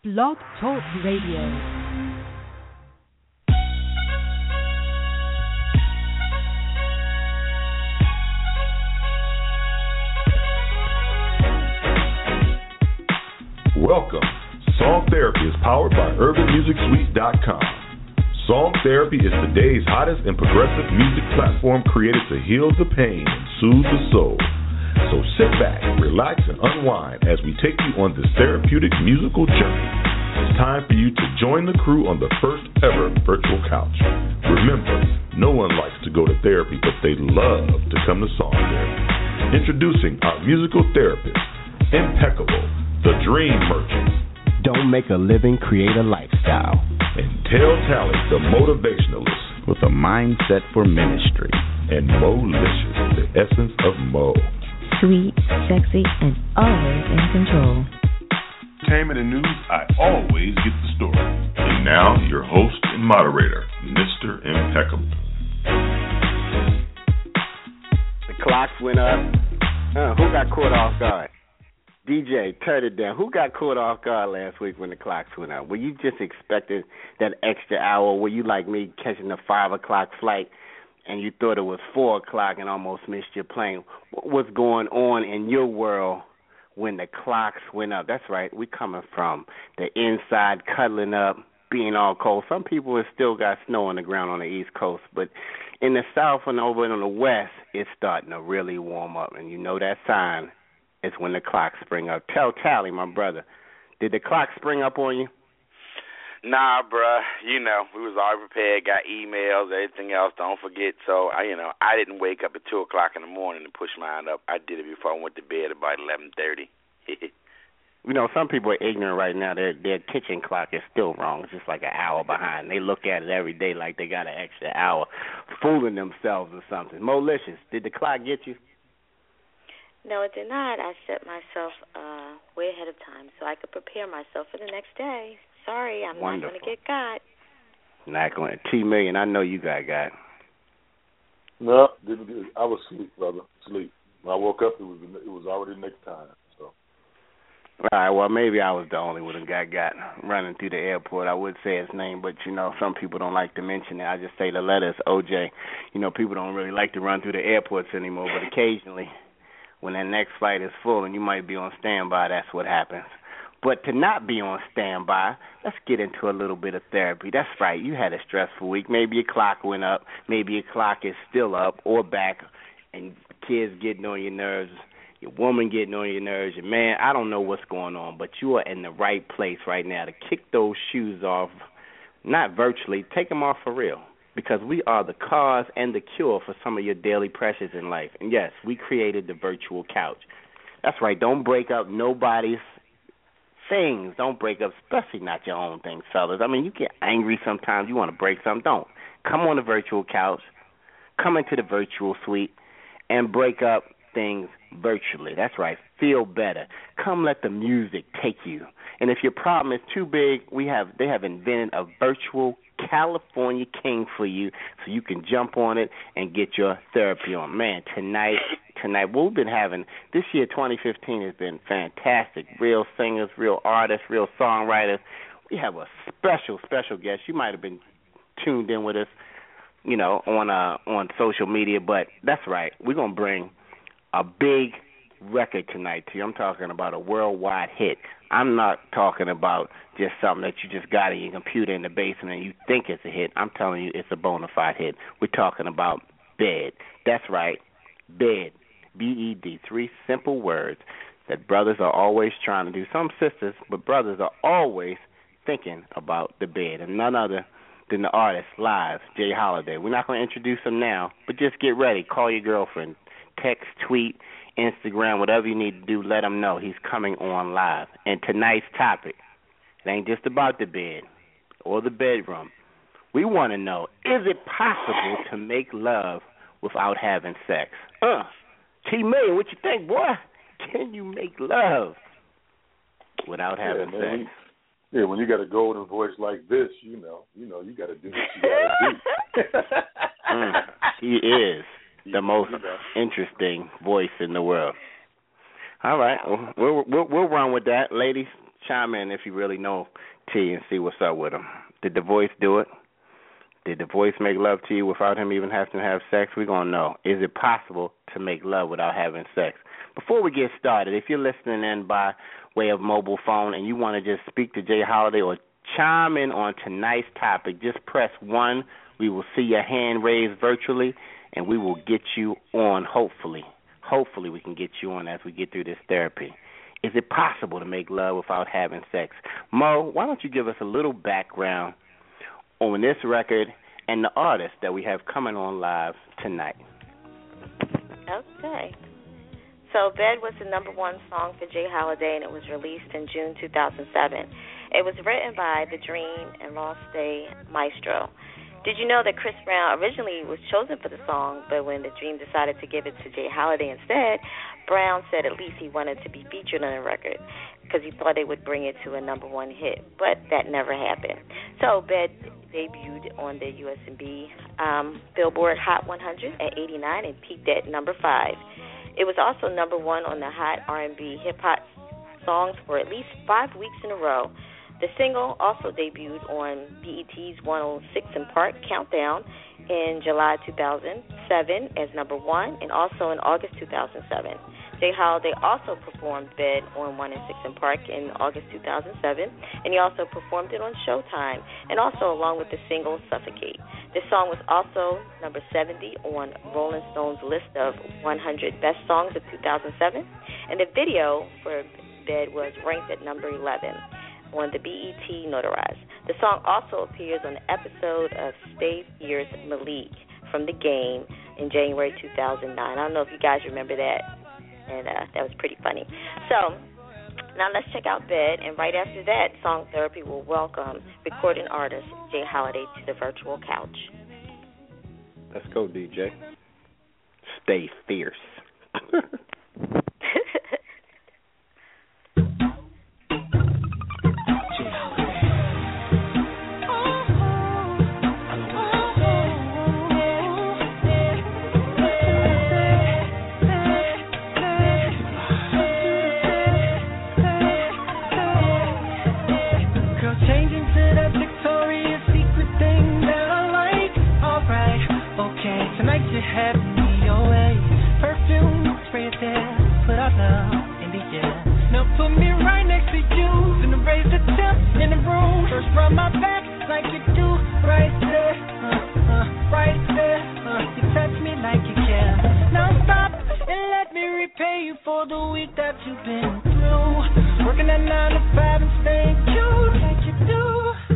Blog Talk Radio. Welcome. Song Therapy is powered by UrbanMusicSuite.com. Song Therapy is today's hottest and progressive music platform created to heal the pain and soothe the soul. So sit back, relax, and unwind as we take you on this therapeutic musical journey. It's time for you to join the crew on the first ever virtual couch. Remember, no one likes to go to therapy, but they love to come to Song Therapy. Introducing our musical therapist, Impeccable, the Dream Merchant. Don't make a living, create a lifestyle. And Tell Tally, the motivationalist, with a mindset for ministry. And Mo-licious, the essence of Mo. Sweet, sexy, and always in control. Entertainment and news, I always get the story. And now, your host and moderator, Mr. Impeccable. The clocks went up. Who got caught off guard? DJ, turn it down. Who got caught off guard last week when the clocks went up? Were you just expecting that extra hour? Were you like me catching the 5 o'clock flight and you thought it was 4 o'clock and almost missed your plane? What was going on in your world when the clocks went up? That's right. We coming from the inside, cuddling up, being all cold. Some people have still got snow on the ground on the East Coast, but in the South and over on the West, it's starting to really warm up. And you know that sign. It's when the clocks spring up. Tell Tally, my brother, did the clock spring up on you? Nah, bruh. You know, we was all prepared, got emails, everything else. Don't forget. So, I didn't wake up at 2 o'clock in the morning to push mine up. I did it before I went to bed about 11:30. Some people are ignorant right now. Their kitchen clock is still wrong. It's just like an hour behind. They look at it every day like they got an extra hour, fooling themselves or something. Mo-licious, did the clock get you? No, it did not. I set myself way ahead of time so I could prepare myself for the next day. Sorry, I'm Wonderful. Not going to get got. Not going to. T-Million, I know you got. No, didn't get it. I was asleep, brother. Sleep. When I woke up, it was already next time. So. All right, well, maybe I was the only one who got running through the airport. I would say his name, but, some people don't like to mention it. I just say the letters, OJ. People don't really like to run through the airports anymore, but occasionally when that next flight is full and you might be on standby, that's what happens. But to not be on standby, let's get into a little bit of therapy. That's right. You had a stressful week. Maybe your clock went up. Maybe your clock is still up or back, and kids getting on your nerves, your woman getting on your nerves, your man. I don't know what's going on, but you are in the right place right now to kick those shoes off, not virtually. Take them off for real. Because we are the cause and the cure for some of your daily pressures in life. And, yes, we created the virtual couch. That's right. Don't break up nobody's things. Don't break up, especially not your own things, fellas. I mean, you get angry sometimes. You want to break something. Don't. Come on the virtual couch. Come into the virtual suite and break up things virtually. That's right. Feel better. Come let the music take you. And if your problem is too big, they have invented a virtual California King for you so you can jump on it and get your therapy on. Man, tonight, what we've been having, this year, 2015, has been fantastic. Real singers, real artists, real songwriters. We have a special guest. You might have been tuned in with us, on social media, but that's right. We're going to bring a big record tonight to you. I'm talking about a worldwide hit. I'm not talking about just something that you just got in your computer in the basement and you think it's a hit. I'm telling you it's a bona fide hit. We're talking about Bed. That's right, Bed. B-E-D. 3 simple words that brothers are always trying to do. Some sisters, but brothers are always thinking about the bed. And none other than the artist live, Jay Holiday. We're not going to introduce him now, but just get ready. Call your girlfriend. Text, tweet, Instagram, whatever you need to do, let them know he's coming on live. And tonight's topic, it ain't just about the bed or the bedroom. We want to know, is it possible to make love without having sex? T-Million, what you think, boy? Can you make love without having sex? Yeah, when you got a golden voice like this, you got to do what you got to do. He is the most interesting voice in the world. All right, we'll run with that. Ladies, chime in if you really know T and see what's up with him. Did the voice do it? Did the voice make love to you without him even having to have sex? We're going to know. Is it possible to make love without having sex? Before we get started, if you're listening in by way of mobile phone and you want to just speak to Jay Holiday or chime in on tonight's topic, just press 1. We will see your hand raised virtually, and we will get you on, hopefully. Hopefully we can get you on as we get through this therapy. Is it possible to make love without having sex? Mo, why don't you give us a little background on this record and the artist that we have coming on live tonight? Okay. So Bed was the number one song for Jay Holiday, and it was released in June 2007. It was written by The Dream and Lost Day Maestro. Did you know that Chris Brown originally was chosen for the song, but when The Dream decided to give it to Jay Holiday instead, Brown said at least he wanted to be featured on the record because he thought it would bring it to a number one hit, but that never happened. So Bed debuted on the US&B Billboard Hot 100 at 89 and peaked at number 5. It was also number 1 on the Hot R&B Hip-Hop Songs for at least 5 weeks in a row. The single also debuted on BET's 106 & Park Countdown in July 2007 as number 1 and also in August 2007. Jay Holiday also performed Bed on 106 & Park in August 2007, and he also performed it on Showtime and also along with the single Suffocate. This song was also number 70 on Rolling Stone's list of 100 best songs of 2007, and the video for Bed was ranked at number 11 on the BET Notarized. The song also appears on an episode of Stay Fierce Malik from The Game in January 2009. I don't know if you guys remember that, and that was pretty funny. So now let's check out Bed, and right after that, Song Therapy will welcome recording artist Jay Holiday to the virtual couch. Let's go, DJ. Stay fierce. Have me your way. Perfume, spray it there. Put our love in the air. Now put me right next to you. Gonna raise the temp in the room. First rub my back like you do. Right there, right there. You touch me like you care. Now stop and let me repay you for the week that you've been through. Working at 9 to 5 and staying cute like you do.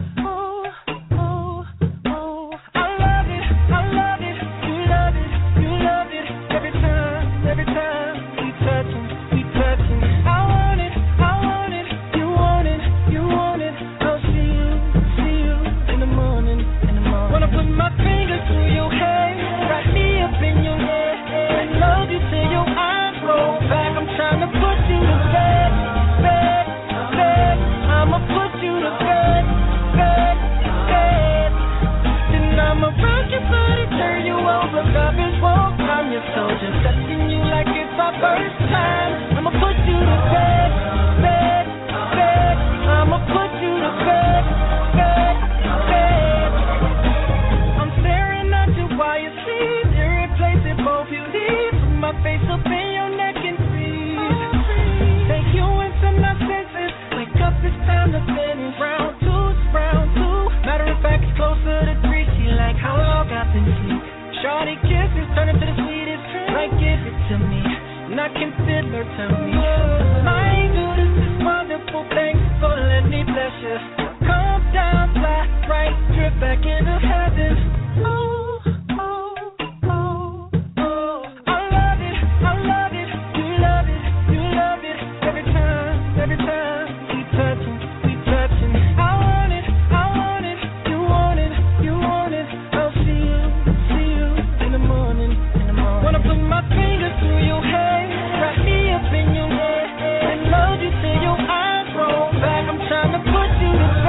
Soldier, touching you like it's our first time. I'ma put you to bed, bed, bed. I'ma put you to bed, bed, bed. I'm staring at you while you sleep. Irreplaceable beauty. Put my face up in your neck and breathe. Take you into my senses. Wake up, it's time to finish. Round 2. Matter of fact, it's closer to 3. She like how long I've been asleep. Shorty kisses turn into the sweetest. Like give it to me, and I can feel her tell me. My angel, this is wonderful. Thanks for letting me bless you. Calm down, fly right, drip back into heaven. Oh, oh, oh, oh. I love it, you love it, you love it. Every time, we touching. I want it, you want it. I'll see you in the morning. Wanna put my fingers through your hair, wrap me up in your hair, and love you till your eyes roll back. I'm trying to put you to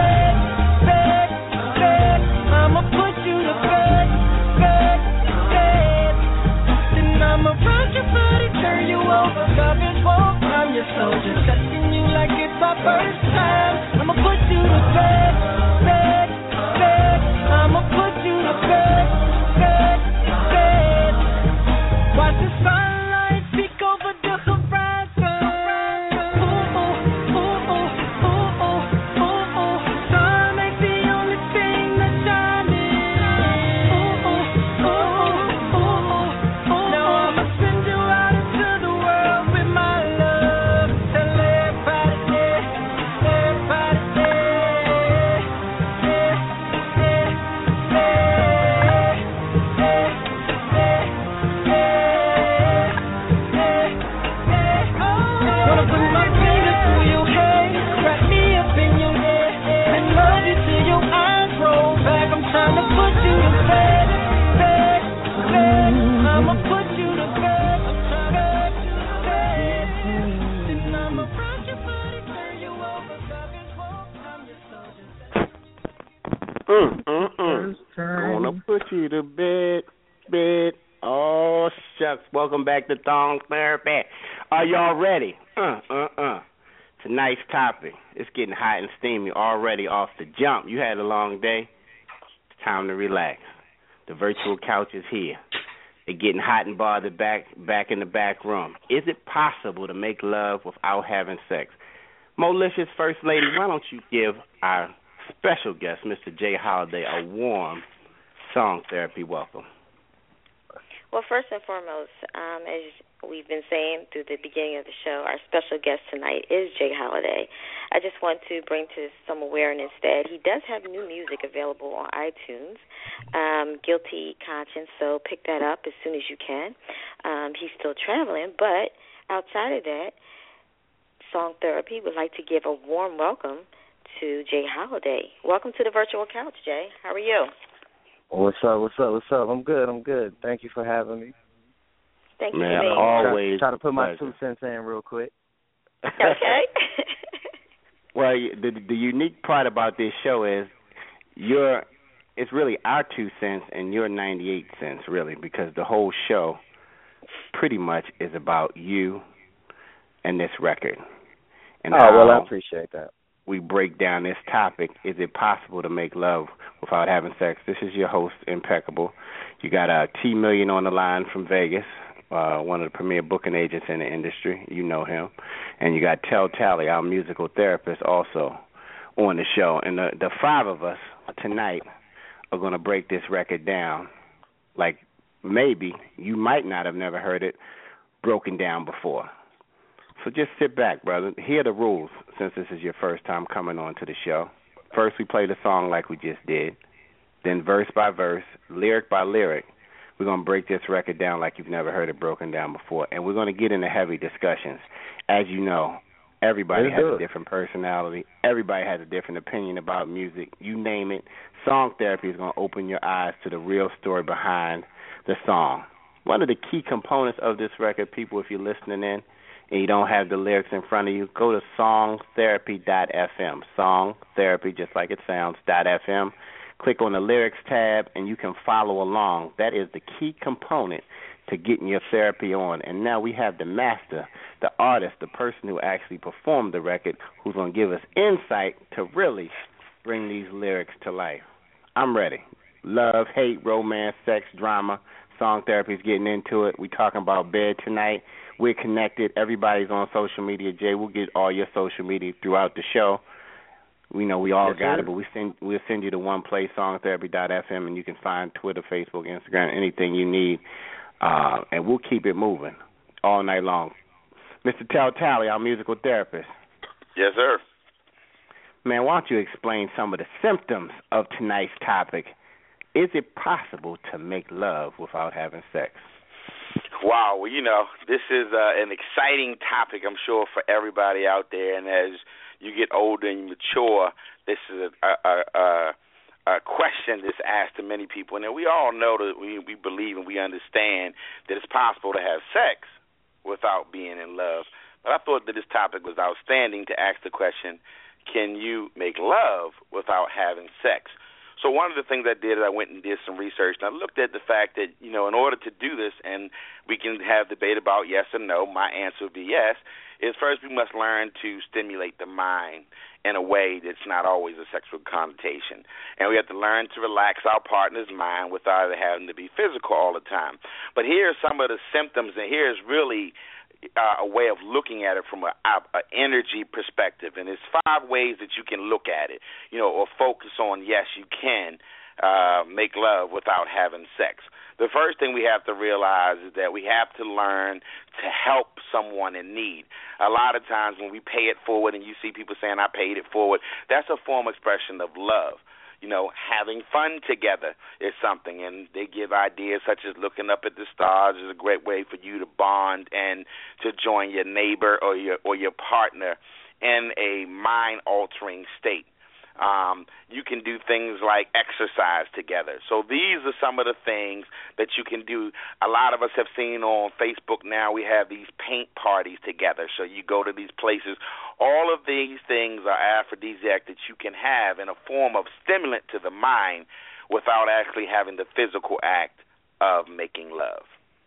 Gonna put you to bed. Oh, shucks. Welcome back to Song Therapy. Are y'all ready? Tonight's topic. It's getting hot and steamy already off the jump. You had a long day. It's time to relax. The virtual couch is here. They're getting hot and bothered back in the back room. Is it possible to make love without having sex? Molicious First Lady, why don't you give our special guest, Mr. Jay Holiday, a warm Song Therapy welcome? Well, first and foremost, as we've been saying through the beginning of the show, our special guest tonight is Jay Holiday. I just want to bring to some awareness that he does have new music available on iTunes, Guilty Conscience, so pick that up as soon as you can. He's still traveling, but outside of that, Song Therapy would like to give a warm welcome to Jay Holiday. Welcome to the virtual couch, Jay. How are you? What's up? I'm good. Thank you for having me. Thank you Man, for being always try to put my pleasure. 2 cents in real quick. Okay. Well, the unique part about this show is it's really our 2 cents and your 98 cents, really, because the whole show pretty much is about you and this record. And well, I appreciate that. We break down this topic. Is it possible to make love without having sex? This is your host, Impeccable. You got T Million on the line from Vegas, one of the premier booking agents in the industry. You know him. And you got Tel Tally, our musical therapist, also on the show. And the five of us tonight are going to break this record down like maybe you might not have never heard it broken down before. So just sit back, brother. Here are the rules, since this is your first time coming on to the show. First, we play the song like we just did. Then verse by verse, lyric by lyric, we're going to break this record down like you've never heard it broken down before. And we're going to get into heavy discussions. As you know, everybody has a different personality. Everybody has a different opinion about music. You name it. Song Therapy is going to open your eyes to the real story behind the song. One of the key components of this record, people, if you're listening in, and you don't have the lyrics in front of you, go to songtherapy.fm. Song Therapy, just like it sounds, .fm. Click on the lyrics tab, and you can follow along. That is the key component to getting your therapy on. And now we have the master, the artist, the person who actually performed the record, who's going to give us insight to really bring these lyrics to life. I'm ready. Love, hate, romance, sex, drama. Song Therapy is getting into it. We're talking about bed tonight. We're connected. Everybody's on social media. Jay, we'll get all your social media throughout the show. We know we all got it, but we'll send you to one place, songtherapy.fm, and you can find Twitter, Facebook, Instagram, anything you need, and we'll keep it moving all night long. Mr. Tel Tally, our musical therapist. Yes, sir. Man, why don't you explain some of the symptoms of tonight's topic? Is it possible to make love without having sex? Wow, well, this is an exciting topic, I'm sure, for everybody out there. And as you get older and mature, this is a question that's asked to many people. And we all know that we believe and we understand that it's possible to have sex without being in love. But I thought that this topic was outstanding to ask the question, can you make love without having sex? So one of the things I did is I went and did some research, and I looked at the fact that, in order to do this, and we can have debate about yes or no, my answer would be yes, is first we must learn to stimulate the mind in a way that's not always a sexual connotation. And we have to learn to relax our partner's mind without it having to be physical all the time. But here are some of the symptoms, and here's really a way of looking at it from an energy perspective. And there's 5 ways that you can look at it, or focus on, yes, you can make love without having sex. The first thing we have to realize is that we have to learn to help someone in need. A lot of times when we pay it forward and you see people saying, I paid it forward, that's a form of expression of love. Having fun together is something, and they give ideas such as looking up at the stars is a great way for you to bond and to join your neighbor or your partner in a mind-altering state. You can do things like exercise together. So these are some of the things that you can do. A lot of us have seen on Facebook now, we have these paint parties together. So you go to these places. All of these things are aphrodisiac that you can have in a form of stimulant to the mind without actually having the physical act of making love.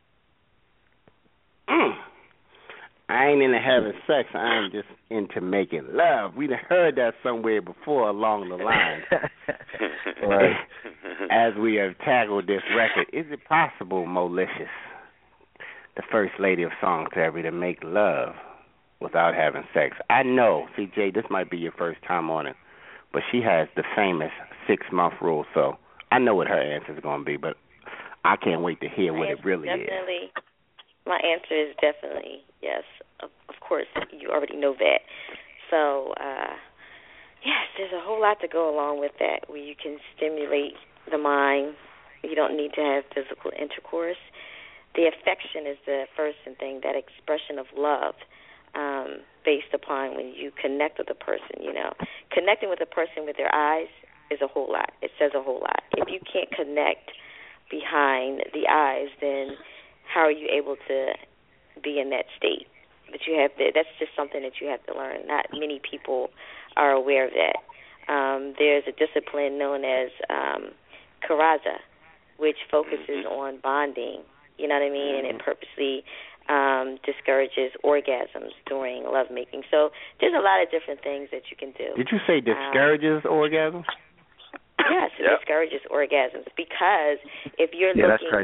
I ain't into having sex. I'm just into making love. We've heard that somewhere before along the line. Right. As we have tackled this record, is it possible, Molicious, the first lady of song therapy, to make love without having sex? I know, CJ, this might be your first time on it, but she has the famous 6-month rule, so I know what her answer is going to be, but I can't wait to hear what it really is. My answer is definitely yes. Of course, you already know that. So, yes, there's a whole lot to go along with that where you can stimulate the mind. You don't need to have physical intercourse. The affection is the first thing, that expression of love based upon when you connect with a person, you know. Connecting with a person with their eyes is a whole lot. It says a whole lot. If you can't connect behind the eyes, then how are you able to be in that state? But you have to, that's just something that you have to learn. Not many people are aware of that. There's a discipline known as Karaza, which focuses on bonding, you know what I mean, and it purposely discourages orgasms during lovemaking. So there's a lot of different things that you can do. Did you say discourages orgasms? Yes, it discourages orgasms because if you're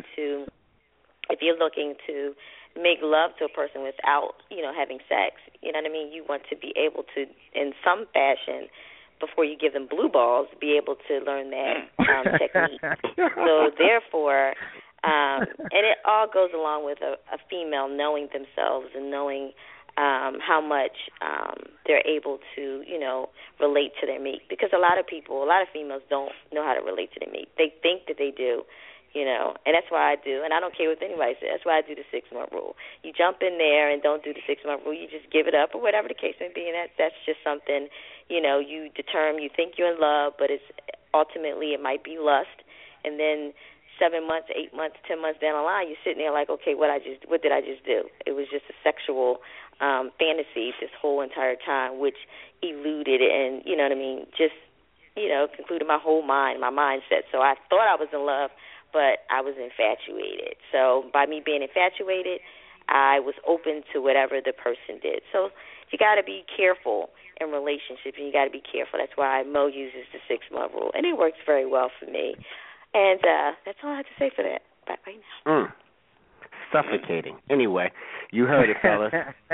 looking to make love to a person without, you know, having sex, you know what I mean, you want to be able to, in some fashion, before you give them blue balls, be able to learn that technique. So therefore, and it all goes along with a female knowing themselves and knowing how much they're able to, you know, relate to their mate. Because a lot of females don't know how to relate to their mate. They think that they do, you know, and that's why I do. And I don't care what anybody says. That's why I do the 6-month rule. You jump in there and don't do the 6-month rule. You just give it up or whatever the case may be. And that's just something, you know, you determine. You think you're in love, but it's ultimately it might be lust. And then 7 months, 8 months, 10 months down the line, you're sitting there like, okay, what did I just do? It was just a sexual fantasy this whole entire time, which eluded and, you know what I mean, just, you know, concluded my whole mindset. So I thought I was in love, but I was infatuated. So by me being infatuated, I was open to whatever the person did. So you got to be careful in relationships, and you got to be careful. That's why Mo uses the 6-month rule, and it works very well for me. And that's all I have to say for that right now. Suffocating. Anyway, you heard it, fellas.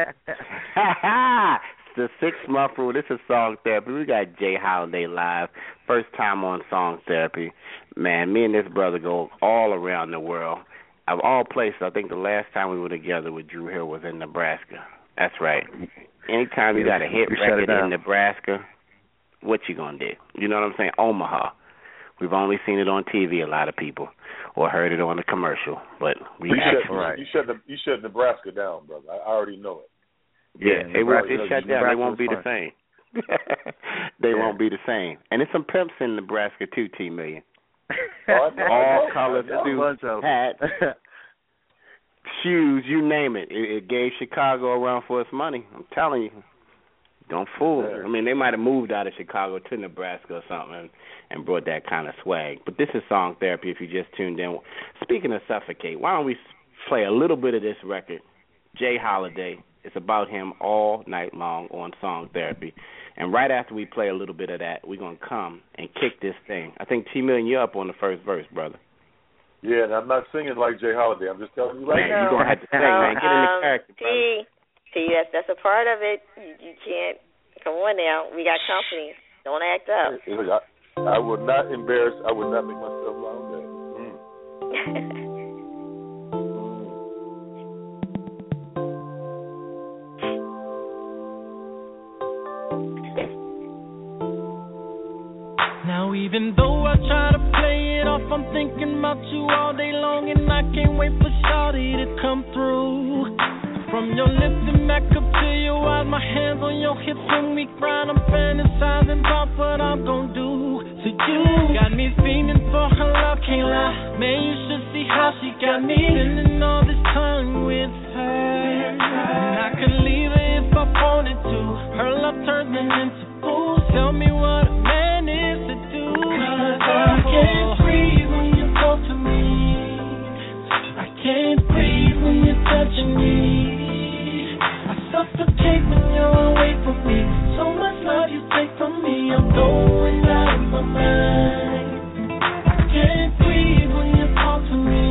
The 6-month rule. This is Song Therapy. We got Jay Holiday live. First time on Song Therapy. Man, me and this brother go all around the world. Of all places, I think the last time we were together with Drew Hill was in Nebraska. That's right. Anytime you got a hit record in Nebraska, what you gonna do? You know what I'm saying? Omaha. We've only seen it on TV, a lot of people, or heard it on a commercial. But you shut Nebraska down, brother. I already know it. Yeah, it shut down. They won't be the same. They won't be the same. And there's some pimps in Nebraska too, T Million. All colors, suits, hats, shoes, you name it. It gave Chicago a run for its money. I'm telling you. Don't fool. I mean, they might have moved out of Chicago to Nebraska or something and brought that kind of swag. But this is Song Therapy if you just tuned in. Speaking of suffocate, why don't we play a little bit of this record, Jay Holiday. It's about him all night long on Song Therapy. And right after we play a little bit of that, we're going to come and kick this thing. I think T Million, you're up on the first verse, brother. Yeah, and I'm not singing like Jay Holiday. I'm just telling you right now. You're going to have to sing, man. Get in the character, brother. See, that's a part of it. You can't. Come on now. We got company. Don't act up. I would not embarrass. I would not make myself loud. Now even though I try to play it off, I'm thinking about you all day long, and I can't wait for Shawty to come through. From your lips and back up to your eyes, my hands on your hips when we grind. I'm fantasizing about what I'm gon' do to you. Got me fiending for her love, can't lie. Man, you should see how she got me spending all this time with her. And I could leave her if I wanted to. Her love turns me into fool. Tell me what a man is to do. 'Cause I can't breathe when you talk to me. I can't breathe when you're touching me. I suffocate when you're away from me. So much love you take from me, I'm going out of my mind. I can't breathe when you talk to me.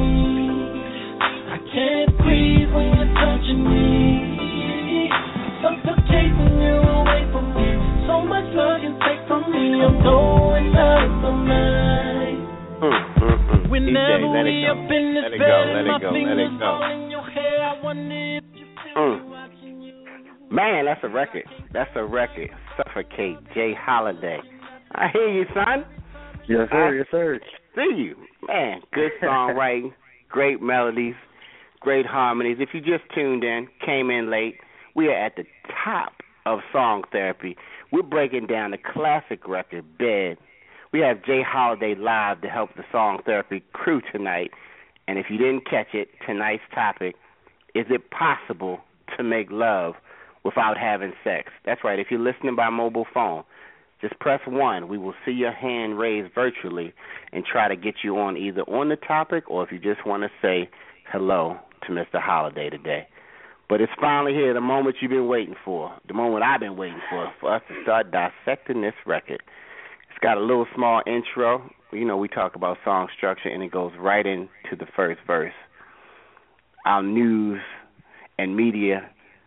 I can't breathe when you're touching me. I suffocate when you're away from me. So much love you take from me, I'm going out of my mind. Whenever we up in this bed and my fingers all in your hair, I wonder if you feel me watching you. Man, that's a record. That's a record. Suffocate, Jay Holiday. I hear you, son. Yes, sir. Yes, sir. See you. Man, good songwriting, great melodies, great harmonies. If you just tuned in, came in late, we are at the top of Song Therapy. We're breaking down the classic record, Bed. We have Jay Holiday live to help the Song Therapy crew tonight. And if you didn't catch it, tonight's topic, is it possible to make love without having sex? That's right. If you're listening by mobile phone, just press 1. We will see your hand raised virtually and try to get you on either on the topic or if you just want to say hello to Mr. Holiday today. But it's finally here, the moment you've been waiting for, the moment I've been waiting for us to start dissecting this record. It's got a little small intro. You know, we talk about song structure, and it goes right into the first verse. Our news and media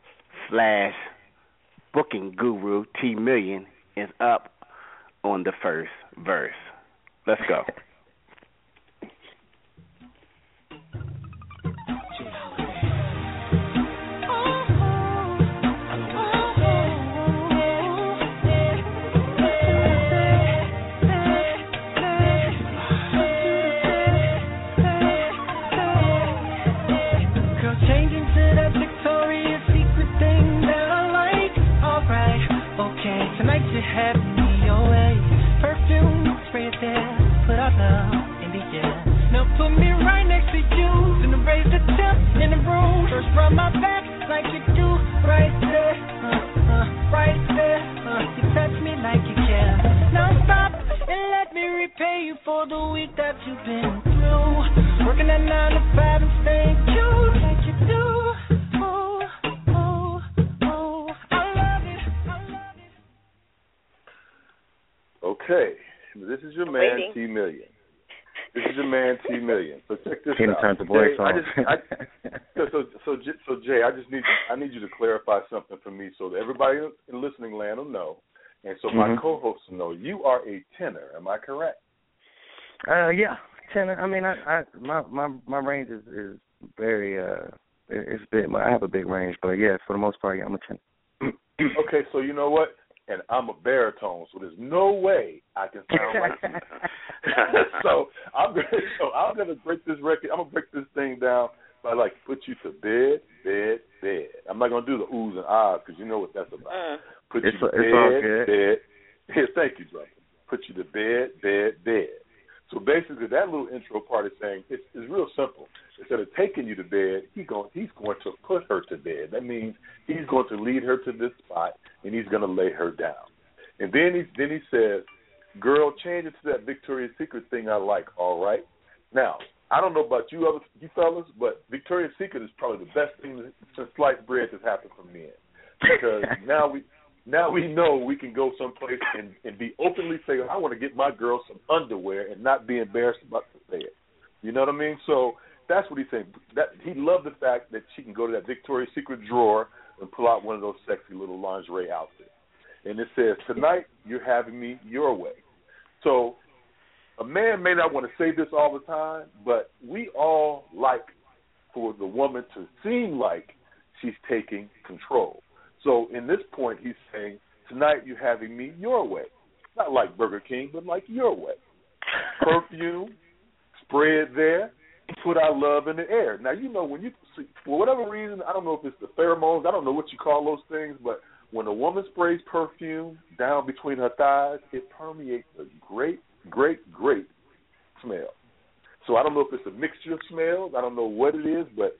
/ booking guru, T Million, is up on the first verse. Let's go. Have me your way. Perfume, spray it there. Put our love in the air. Now put me right next to you. Then raise the temp in the room. First rub my back like you do. Right there, right there. You touch me like you care. Now stop and let me repay you for the week that you've been through. Working at 9 to 5 and staying cute like you do. Okay, this is your man T Million. This is your man T Million. So check this out. Turn the voice on. So Jay, I need you to clarify something for me so that everybody in listening land will know, and so my co-hosts will know. You are a tenor. Am I correct? Yeah, tenor. I mean, my range is very it's big. I have a big range, but yeah, for the most part, yeah, I'm a tenor. Okay, so you know what? And I'm a baritone, so there's no way I can sound like you. So I'm gonna break this record. I'm gonna break this thing down by put you to bed, bed, bed. I'm not gonna do the oohs and ahs because you know what that's about. Put you to bed, bed. Here, thank you, brother. Put you to bed, bed, bed. So basically, that little intro part is saying it's real simple. Instead of taking you to bed, he's going to put her to bed. That means he's going to lead her to this spot, and he's going to lay her down. And then he says, girl, change it to that Victoria's Secret thing I like, all right? Now, I don't know about you fellas, but Victoria's Secret is probably the best thing since sliced bread has happened for men. Because now we know we can go someplace and be openly say, I want to get my girl some underwear and not be embarrassed about to say it. You know what I mean? So that's what he's saying. That he loved the fact that she can go to that Victoria's Secret drawer and pull out one of those sexy little lingerie outfits. And it says, tonight you're having me your way. So a man may not want to say this all the time, but we all like for the woman to seem like she's taking control. So in this point, he's saying, tonight you're having me your way. Not like Burger King, but like your way. Perfume, spray it there, put our love in the air. Now, you know, when you for whatever reason, I don't know if it's the pheromones, I don't know what you call those things, but when a woman sprays perfume down between her thighs, it permeates a great, great, great smell. So I don't know if it's a mixture of smells. I don't know what it is, but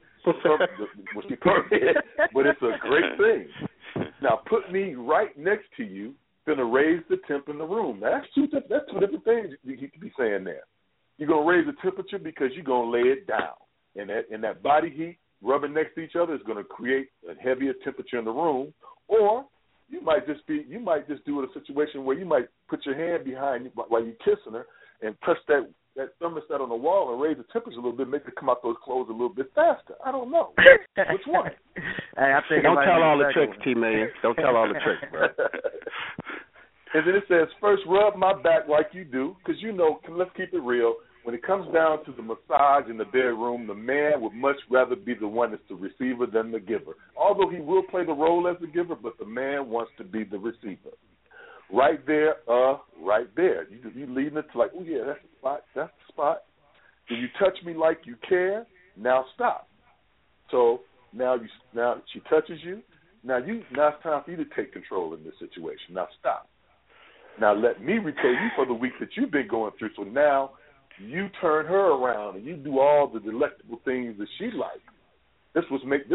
but it's a great thing. Now put me right next to you, gonna raise the temp in the room. Now, that's two different things you could be saying there. You're gonna raise the temperature because you're gonna lay it down, and that body heat rubbing next to each other is gonna create a heavier temperature in the room. Or you might just do it in a situation where you might put your hand behind you while you're kissing her and touch that thermostat on the wall and raise the temperature a little bit, make it come out those clothes a little bit faster. I don't know. Which one? Hey, I think don't tell all the tricks, T-Million. Don't tell all the tricks, bro. And then it says, first rub my back like you do, because let's keep it real. When it comes down to the massage in the bedroom, the man would much rather be the one that's the receiver than the giver. Although he will play the role as the giver, but the man wants to be the receiver. Right there, right there. You leading it to like, oh yeah, that's the spot. Do you touch me like you care? Now stop. So now she touches you. Now it's time for you to take control in this situation. Now stop. Now let me repay you for the week that you've been going through. So now you turn her around and you do all the delectable things that she likes. This what makes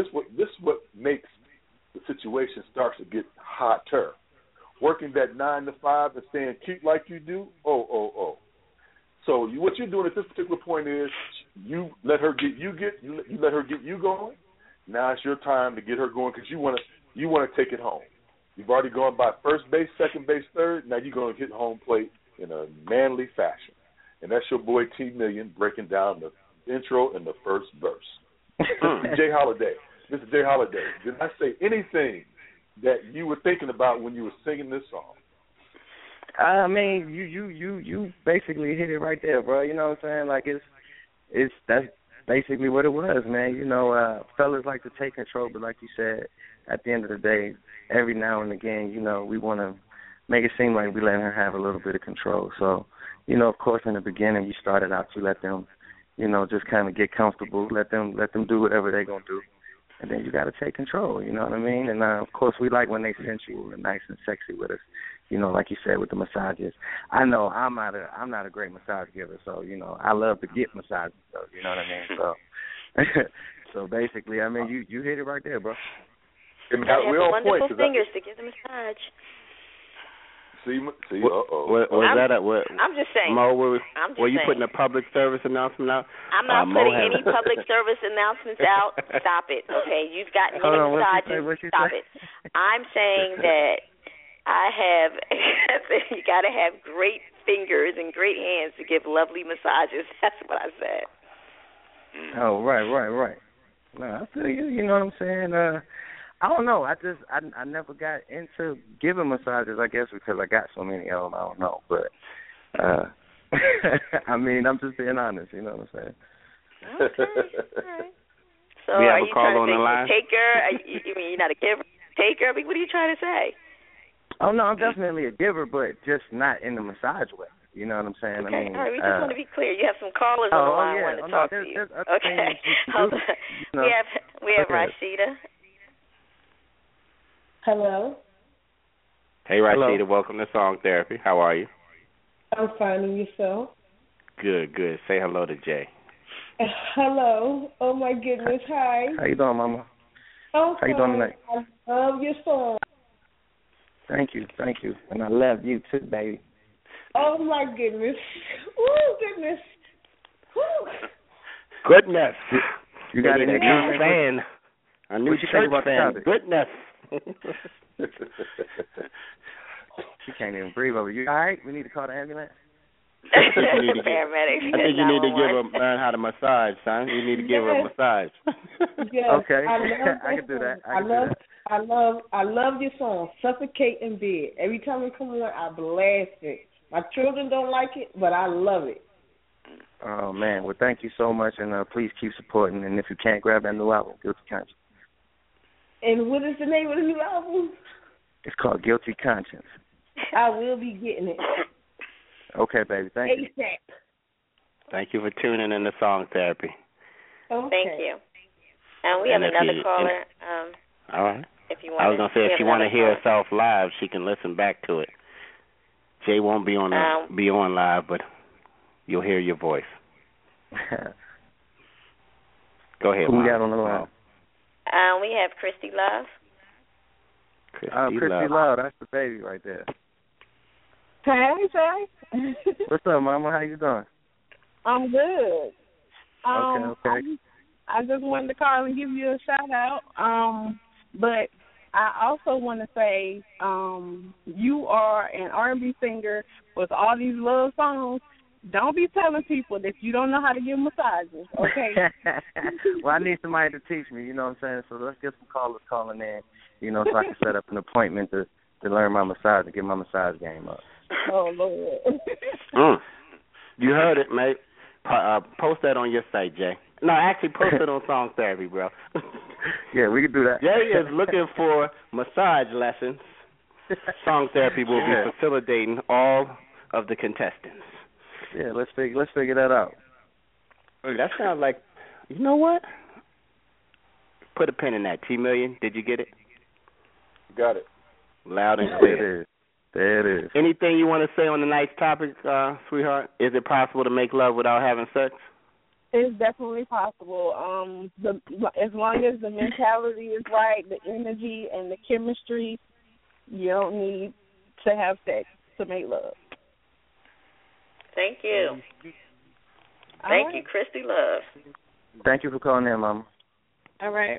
the situation starts to get hotter. Working that 9 to 5 and staying cute like you do. Oh. So what you're doing at this particular point is you let her get you going. Now it's your time to get her going because you want to take it home. You've already gone by first base, second base, third. Now you're going to hit home plate in a manly fashion. And that's your boy T-Million breaking down the intro and the first verse. Mr. J. Holiday, did I say anything that you were thinking about when you were singing this song? I mean, you basically hit it right there, bro. You know what I'm saying? Like that's basically what it was, man. Fellas like to take control, but like you said, at the end of the day, every now and again, we want to make it seem like we letting her have a little bit of control. So, of course, in the beginning, you started out, you let them, just kind of get comfortable, let them do whatever they're gonna do, and then you got to take control. You know what I mean? And of course, we like when they sensual and nice and sexy with us. Like you said, with the massages. I know I'm not a great massage giver, so I love to get massages. So you know what I mean? So, so basically, I mean, you hit it right there, bro. You have wonderful fingers to give the massage. See, I'm just saying. Mo, were you putting a public service announcement out? I'm not putting any public service announcements out. Stop it, okay? You've gotten many massages. Stop it. I'm saying that you got to have great fingers and great hands to give lovely massages. That's what I said. Oh, right. No, I feel you. You know what I'm saying? I don't know. I never got into giving massages, I guess, because I got so many of them. I don't know. But, I mean, I'm just being honest. You know what I'm saying? Okay. All right. So we have are a you call trying on to say the line? taker? You mean you're not a giver? Taker? I mean, what are you trying to say? Oh, no, I'm definitely a giver, but just not in the massage way. You know what I'm saying? Okay. I mean, all right, we just want to be clear. You have some callers on the line wanting to talk to you. Okay. Hold on. We have Rashida. Hello. Hey, Rashida, welcome to Song Therapy. How are you? I'm fine, and yourself? Good. Say hello to Jay. Hello. Oh, my goodness. Hi. How you doing, Mama? Oh, how you doing tonight? I love your song. Thank you. And I love you, too, baby. Oh, my goodness. Oh, goodness. Woo. Goodness. You got any new fan. A new church fan. Goodness. She can't even breathe over you. All right, we need to call the ambulance. Paramedics. I think you need to learn how to massage, son. You need to give her a massage. Yes. Okay. I can do that. I love your song, Suffocate in Bed. Every time it comes on, I blast it. My children don't like it, but I love it. Oh, man. Well, thank you so much, and please keep supporting. And if you can't grab that new album, Guilty Conscience. And what is the name of the new album? It's called Guilty Conscience. I will be getting it. Okay, baby. Thank you. Thank you for tuning in to Song Therapy. Okay. Thank you. And we have another caller. All right. If you want I was going to say, if you want to hear herself live, she can listen back to it. Jay won't be on live, but you'll hear your voice. Go ahead, Who Mom. we got on the line? We have Christy Love. Christy Love, that's the baby right there. Hey, Jay. What's up, Mama? How you doing? I'm good. Okay. I just wanted to call and give you a shout out. But I also want to say you are an R&B singer with all these love songs. Don't be telling people that you don't know how to give massages, okay? Well, I need somebody to teach me, you know what I'm saying? So let's get some callers calling in, you know, so I can set up an appointment to learn my massage and get my massage game up. Oh, Lord. You heard it, mate. Post that on your site, Jay. No, actually post it on Song Therapy, bro. Yeah, we can do that. Jay is looking for massage lessons. Song Therapy will be facilitating all of the contestants. Yeah, let's figure that out. That sounds like, you know what? Put a pin in that. T Million, did you get it? Got it. Loud and clear. There it is. Anything you want to say on tonight's topic, sweetheart? Is it possible to make love without having sex? It's definitely possible. As long as the mentality is right, the energy and the chemistry, you don't need to have sex to make love. Thank you. Thank you, Christy Love. Thank you for calling in, Mama. All right.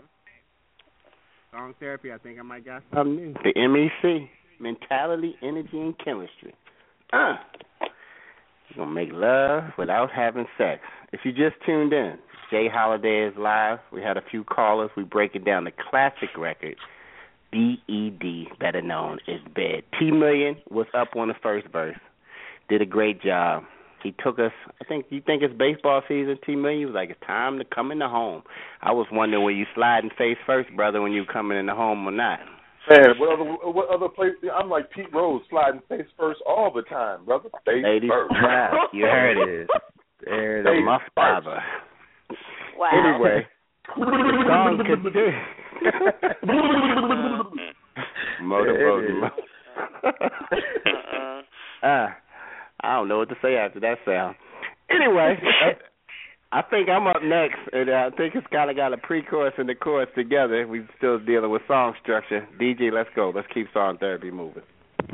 Song Therapy, I think I might got something new. The MEC, Mentality, Energy, and Chemistry. You're going to make love without having sex. If you just tuned in, Jay Holiday is live. We had a few callers. We breaking down the classic record, B.E.D., better known as Bed. T Million was up on the first verse. Did a great job. He took us, you think it's baseball season, T Million? He was like, it's time to come in the home. I was wondering, were you sliding face first, brother, when you coming in the home or not? Man, what other place? I'm like Pete Rose, sliding face first all the time, brother. Face first. You heard it. There it The is. Muff Barber. Wow. Anyway, the song continues. Motorboat. I don't know what to say after that sound. Anyway, I think I'm up next, and I think it's kind of got a pre-chorus and the chorus together. We're still dealing with song structure. DJ, let's go. Let's keep Song Therapy moving.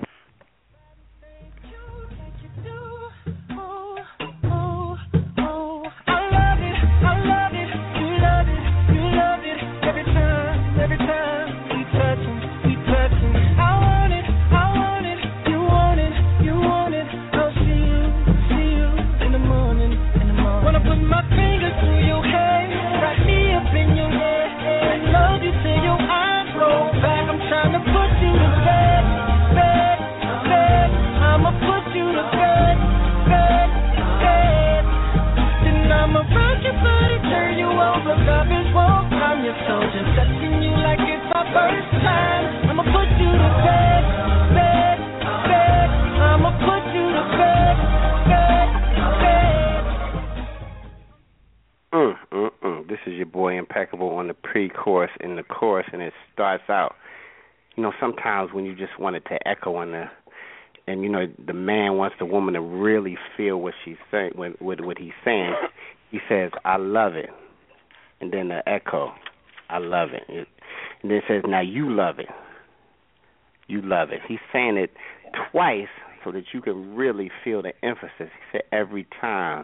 This is your boy Impeccable on the pre-chorus and the chorus, and it starts out. You know, sometimes when you just want it to echo in there, and you know the man wants the woman to really feel what she's saying, what he's saying. He says, "I love it," and then the echo, "I love it," and then it says, "Now you love it." You love it. He's saying it twice so that you can really feel the emphasis. He said, every time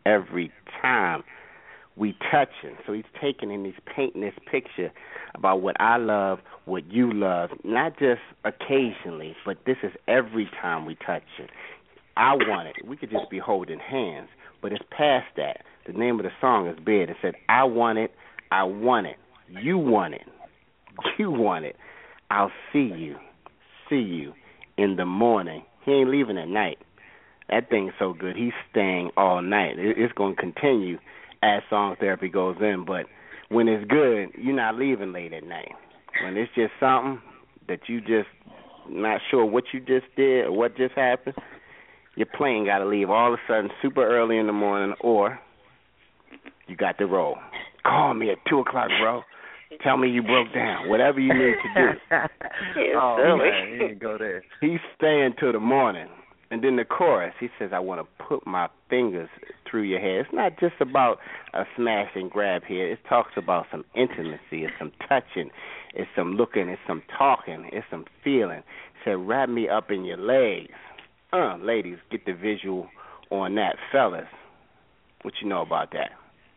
we touching. So he's taking and he's painting this picture about what I love, what you love, not just occasionally, but this is every time we touching. I want it. We could just be holding hands, but it's past that. The name of the song is Bed. It said, I want it, you want it, you want it. I'll see you in the morning. He ain't leaving at night. That thing's so good. He's staying all night. It's going to continue as Song Therapy goes in, but when it's good, you're not leaving late at night. When it's just something that you just not sure what you just did or what just happened, your plane got to leave all of a sudden super early in the morning, or you got to roll. Call me at 2 o'clock, bro. Tell me you broke down. Whatever you need to do. Oh, man, you didn't go there. He's staying till the morning. And then the chorus, he says, I want to put my fingers through your hair. It's not just about a smash and grab here. It talks about some intimacy. It's some touching. It's some looking. It's some talking. It's some feeling. He said, wrap me up in your legs. Ladies, get the visual on that. Fellas, what you know about that?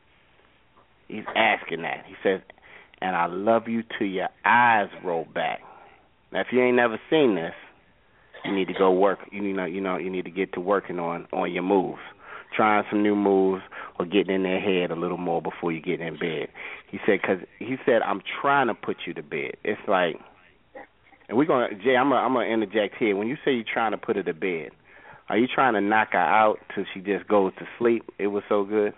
He's asking that. He says, and I love you till your eyes roll back. Now, if you ain't never seen this, you need to go work. You need to get to working on your moves, trying some new moves or getting in their head a little more before you get in bed. He said, I'm trying to put you to bed. It's like, and we're gonna, Jay, I'm gonna interject here. When you say you're trying to put her to bed, are you trying to knock her out till she just goes to sleep? It was so good.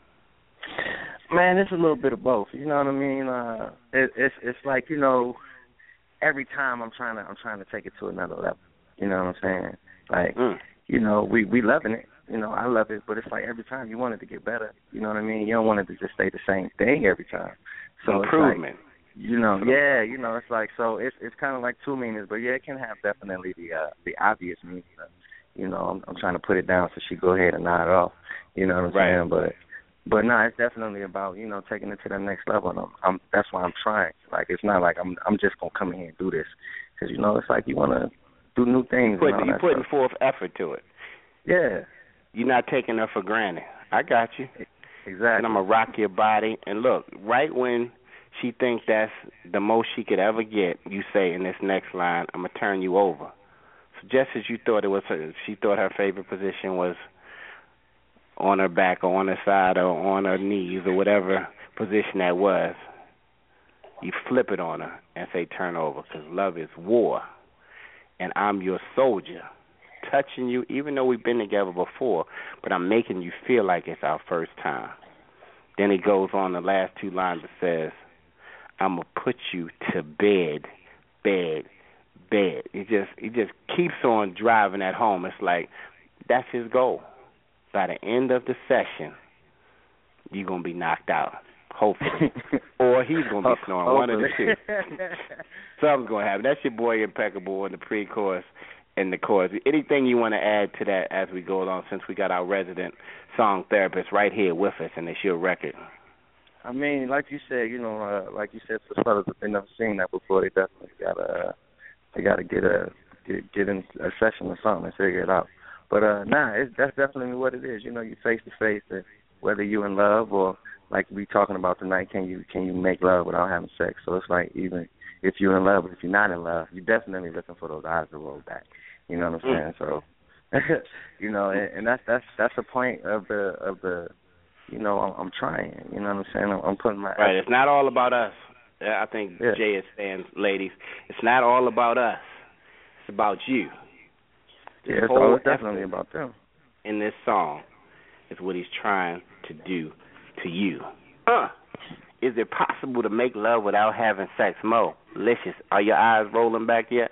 Man, it's a little bit of both. You know what I mean? It's like, you know, every time I'm trying to take it to another level. You know what I'm saying? Like, you know, we loving it. You know, I love it, but it's like every time you want it to get better. You know what I mean? You don't want it to just stay the same thing every time. So improvement. It's like, you know, yeah, you know, it's like, so it's kind of like two meanings, but yeah, it can have definitely the obvious meaning. You know, I'm trying to put it down so she go ahead and nod it off. You know what I'm saying? But no, it's definitely about, you know, taking it to the next level. And that's why I'm trying. Like, it's not like I'm just gonna come in here and do this, because you know, it's like you want to do new things. You're putting forth effort to it. Yeah. You're not taking her for granted. I got you. Exactly. And I'm going to rock your body. And look, right when she thinks that's the most she could ever get, you say in this next line, I'm going to turn you over. So just as you thought she thought her favorite position was on her back or on her side or on her knees or whatever position that was, you flip it on her and say turn over, because love is war. And I'm your soldier, touching you, even though we've been together before, but I'm making you feel like it's our first time. Then he goes on the last two lines that says, I'm going to put you to bed, bed, bed. He just keeps on driving that home. It's like that's his goal. By the end of the session, you're going to be knocked out, hopefully. Or he's going to be snoring, one of the two. Something's going to happen. That's your boy Impeccable in the pre-chorus and the chorus. Anything you want to add to that as we go along, since we got our resident song therapist right here with us, and it's your record? I mean, like you said, you know, like you said, for fellas, if they've never seen that before, they definitely gotta get in a session or something and figure it out. But that's definitely what it is. You know, you face to face, whether you're in love or like we talking about tonight, can you make love without having sex? So it's like, even if you're in love, but if you're not in love, you're definitely looking for those eyes to roll back. You know what I'm saying? So, you know, and that's the point of the. You know, I'm trying. You know what I'm saying? I'm putting my right. It's not all about us. I think Jay is saying, ladies, it's not all about us. It's about you. Yeah, it's definitely about them. In this song is what he's trying to do to you. Is it possible to make love without having sex? Mo, Licious, are your eyes rolling back yet?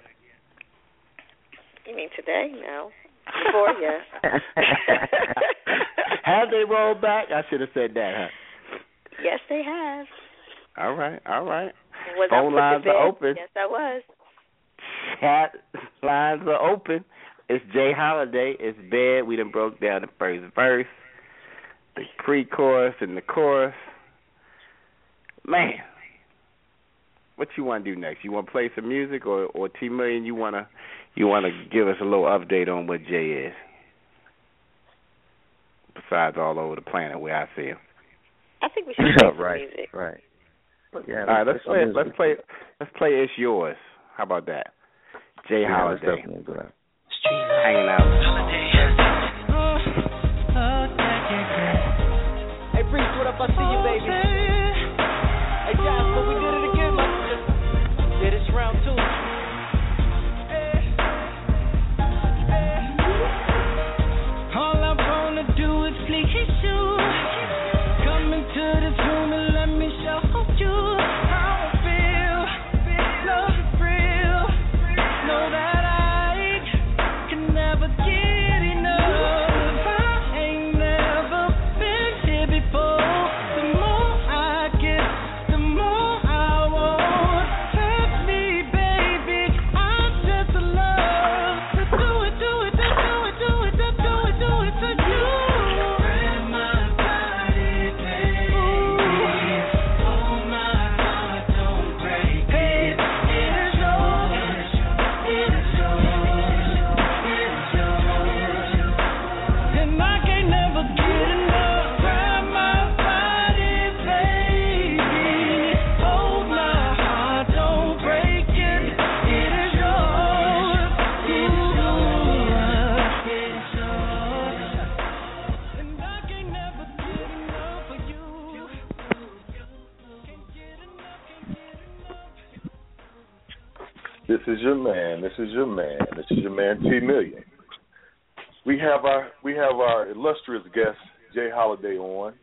You mean today? No. Before, yes. Have they rolled back? I should have said that, huh? Yes, they have. All right. Was Phone lines are open. Yes, I was. Chat lines are open. It's Jay Holiday. It's bed. We done broke down the first verse, the pre-chorus, and the chorus. Man, what you want to do next? You want to play some music, or T Million? You want to give us a little update on what Jay is? Besides all over the planet where I see him. I think we should play some music. Right. Yeah, all right, let's play It's Yours. How about that? Jay Holiday. Hanging out. Hey, Breeze, what up? I see you, baby. Hey, Jasper, we did it again, man. Yeah, this round two. All I wanna do is please you. Come into this room and let me show you how I feel. Love is real. Know that I can never get enough. I ain't never been here before. The more This is your man. This is your man. This is your man, T Million. We have our illustrious guest, Jay Holiday, on.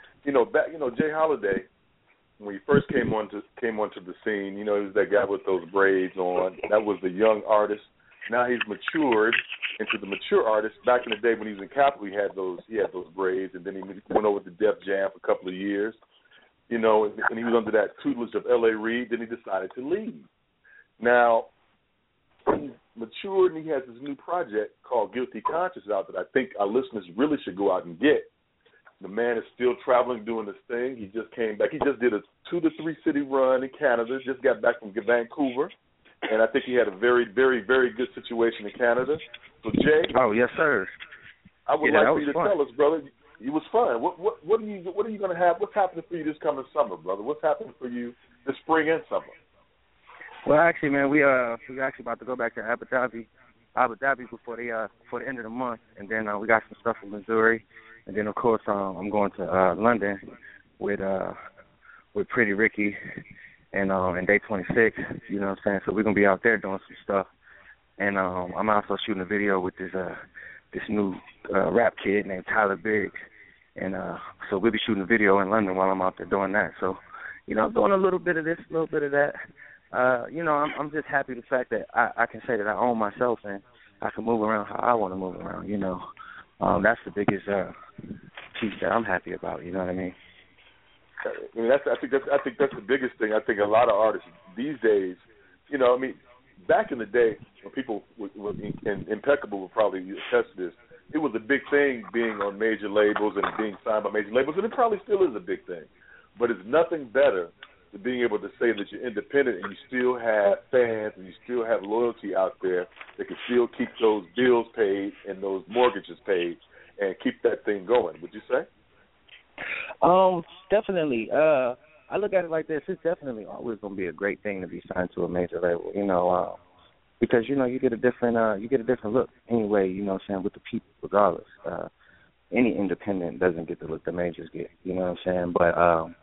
Jay Holiday, when he first came onto the scene, he was that guy with those braids on. That was the young artist. Now he's matured into the mature artist. Back in the day when he was in Capitol, he had those braids, and then he went over to Def Jam for a couple of years. And he was under that tutelage of L.A. Reid. Then he decided to leave. Now he's matured, and he has this new project called Guilty Conscience out that I think our listeners really should go out and get. The man is still traveling, doing this thing. He just came back. He just did a 2 to 3 city run in Canada. Just got back from Vancouver, and I think he had a very, very, very good situation in Canada. So Jay, oh yes, sir. I would like for you to tell us, brother. It was fun. What are you going to have? What's happening for you this coming summer, brother? What's happening for you this spring and summer? Well, actually, man, we're actually about to go back to Abu Dhabi before the end of the month, and then we got some stuff in Missouri, and then of course I'm going to London with Pretty Ricky and Day 26. You know what I'm saying? So we're gonna be out there doing some stuff, and I'm also shooting a video with this new rap kid named Tyler Biggs, and so we'll be shooting a video in London while I'm out there doing that. So, I'm doing a little bit of this, a little bit of that. I'm just happy the fact that I can say that I own myself and I can move around how I want to move around. That's the biggest piece that I'm happy about. You know what I mean? I think that's the biggest thing. I think a lot of artists these days, back in the day when people were Impeccable would probably attest to this. It was a big thing being on major labels and being signed by major labels, and it probably still is a big thing. But it's nothing better than being able to say that you're independent and you still have fans and you still have loyalty out there that can still keep those bills paid and those mortgages paid and keep that thing going. Would you say? Definitely. I look at it like this. It's definitely always going to be a great thing to be signed to a major label, because, you get a different look anyway, with the people regardless. Any independent doesn't get the look the majors get, you know what I'm saying? But,